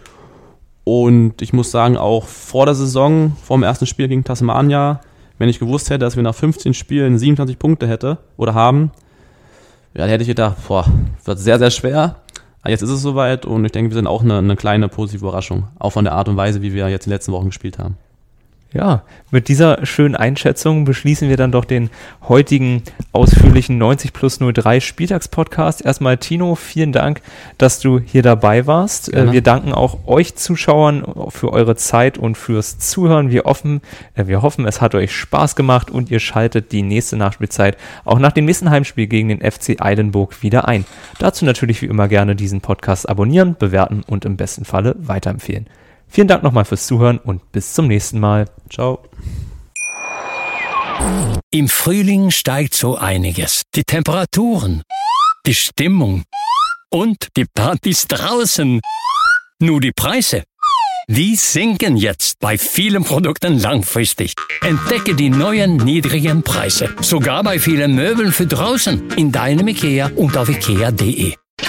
Und ich muss sagen, auch vor der Saison, vor dem ersten Spiel gegen Tasmania, wenn ich gewusst hätte, dass wir nach fünfzehn Spielen siebenundzwanzig Punkte hätte oder haben, ja, da hätte ich gedacht, boah, wird sehr, sehr schwer. Aber jetzt ist es soweit und ich denke, wir sind auch eine, eine kleine positive Überraschung. Auch von der Art und Weise, wie wir jetzt in den letzten Wochen gespielt haben. Ja, mit dieser schönen Einschätzung beschließen wir dann doch den heutigen ausführlichen neunzig plus null drei Spieltagspodcast. Erstmal Tino, vielen Dank, dass du hier dabei warst. Gerne. Wir danken auch euch Zuschauern für eure Zeit und fürs Zuhören. Wir hoffen, wir hoffen, es hat euch Spaß gemacht und ihr schaltet die nächste Nachspielzeit auch nach dem nächsten Heimspiel gegen den F C Eilenburg wieder ein. Dazu natürlich wie immer gerne diesen Podcast abonnieren, bewerten und im besten Falle weiterempfehlen. Vielen Dank nochmal fürs Zuhören und bis zum nächsten Mal. Ciao. Im Frühling steigt so einiges. Die Temperaturen, die Stimmung und die Partys draußen. Nur die Preise, die sinken jetzt bei vielen Produkten langfristig. Entdecke die neuen niedrigen Preise. Sogar bei vielen Möbeln für draußen. In deinem IKEA und auf ikea punkt de.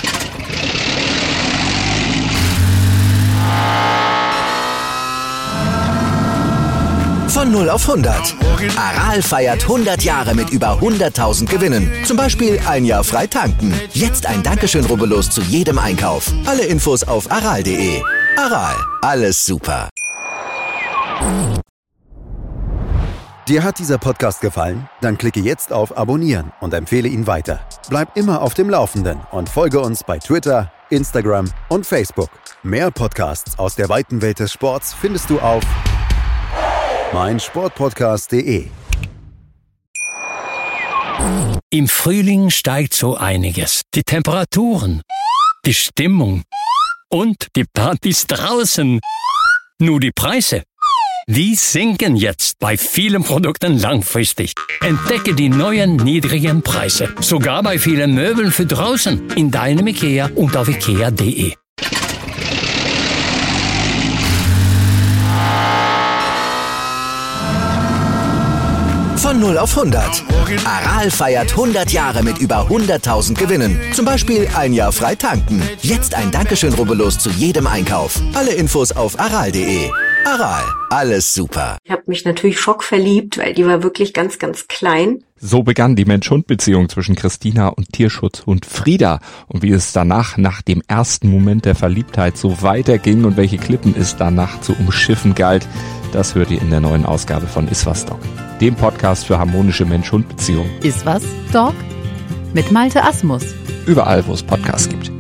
Von null auf hundert. Aral feiert hundert Jahre mit über hunderttausend Gewinnen. Zum Beispiel ein Jahr frei tanken. Jetzt ein Dankeschön, rubbellos zu jedem Einkauf. Alle Infos auf aral punkt de. Aral, alles super. Dir hat dieser Podcast gefallen? Dann klicke jetzt auf Abonnieren und empfehle ihn weiter. Bleib immer auf dem Laufenden und folge uns bei Twitter, Instagram und Facebook. Mehr Podcasts aus der weiten Welt des Sports findest du auf meinsportpodcast punkt de. Im Frühling steigt so einiges. Die Temperaturen, die Stimmung und die Partys draußen. Nur die Preise, die sinken jetzt bei vielen Produkten langfristig. Entdecke die neuen niedrigen Preise. Sogar bei vielen Möbeln für draußen. In deinem IKEA und auf ikea punkt de. Von null auf hundert. Aral feiert hundert Jahre mit über hunderttausend Gewinnen. Zum Beispiel ein Jahr frei tanken. Jetzt ein Dankeschön, rubbellos zu jedem Einkauf. Alle Infos auf aral punkt de. Aral, alles super. Ich habe mich natürlich schockverliebt, weil die war wirklich ganz, ganz klein. So begann die Mensch-Hund-Beziehung zwischen Christina und Tierschutzhund Frieda. Und wie es danach, nach dem ersten Moment der Verliebtheit, so weiterging und welche Klippen es danach zu umschiffen galt, das hört ihr in der neuen Ausgabe von Iswas Dog, dem Podcast für harmonische Mensch-Hund-Beziehungen. Iswas Dog? Mit Malte Asmus. Überall, wo es Podcasts gibt.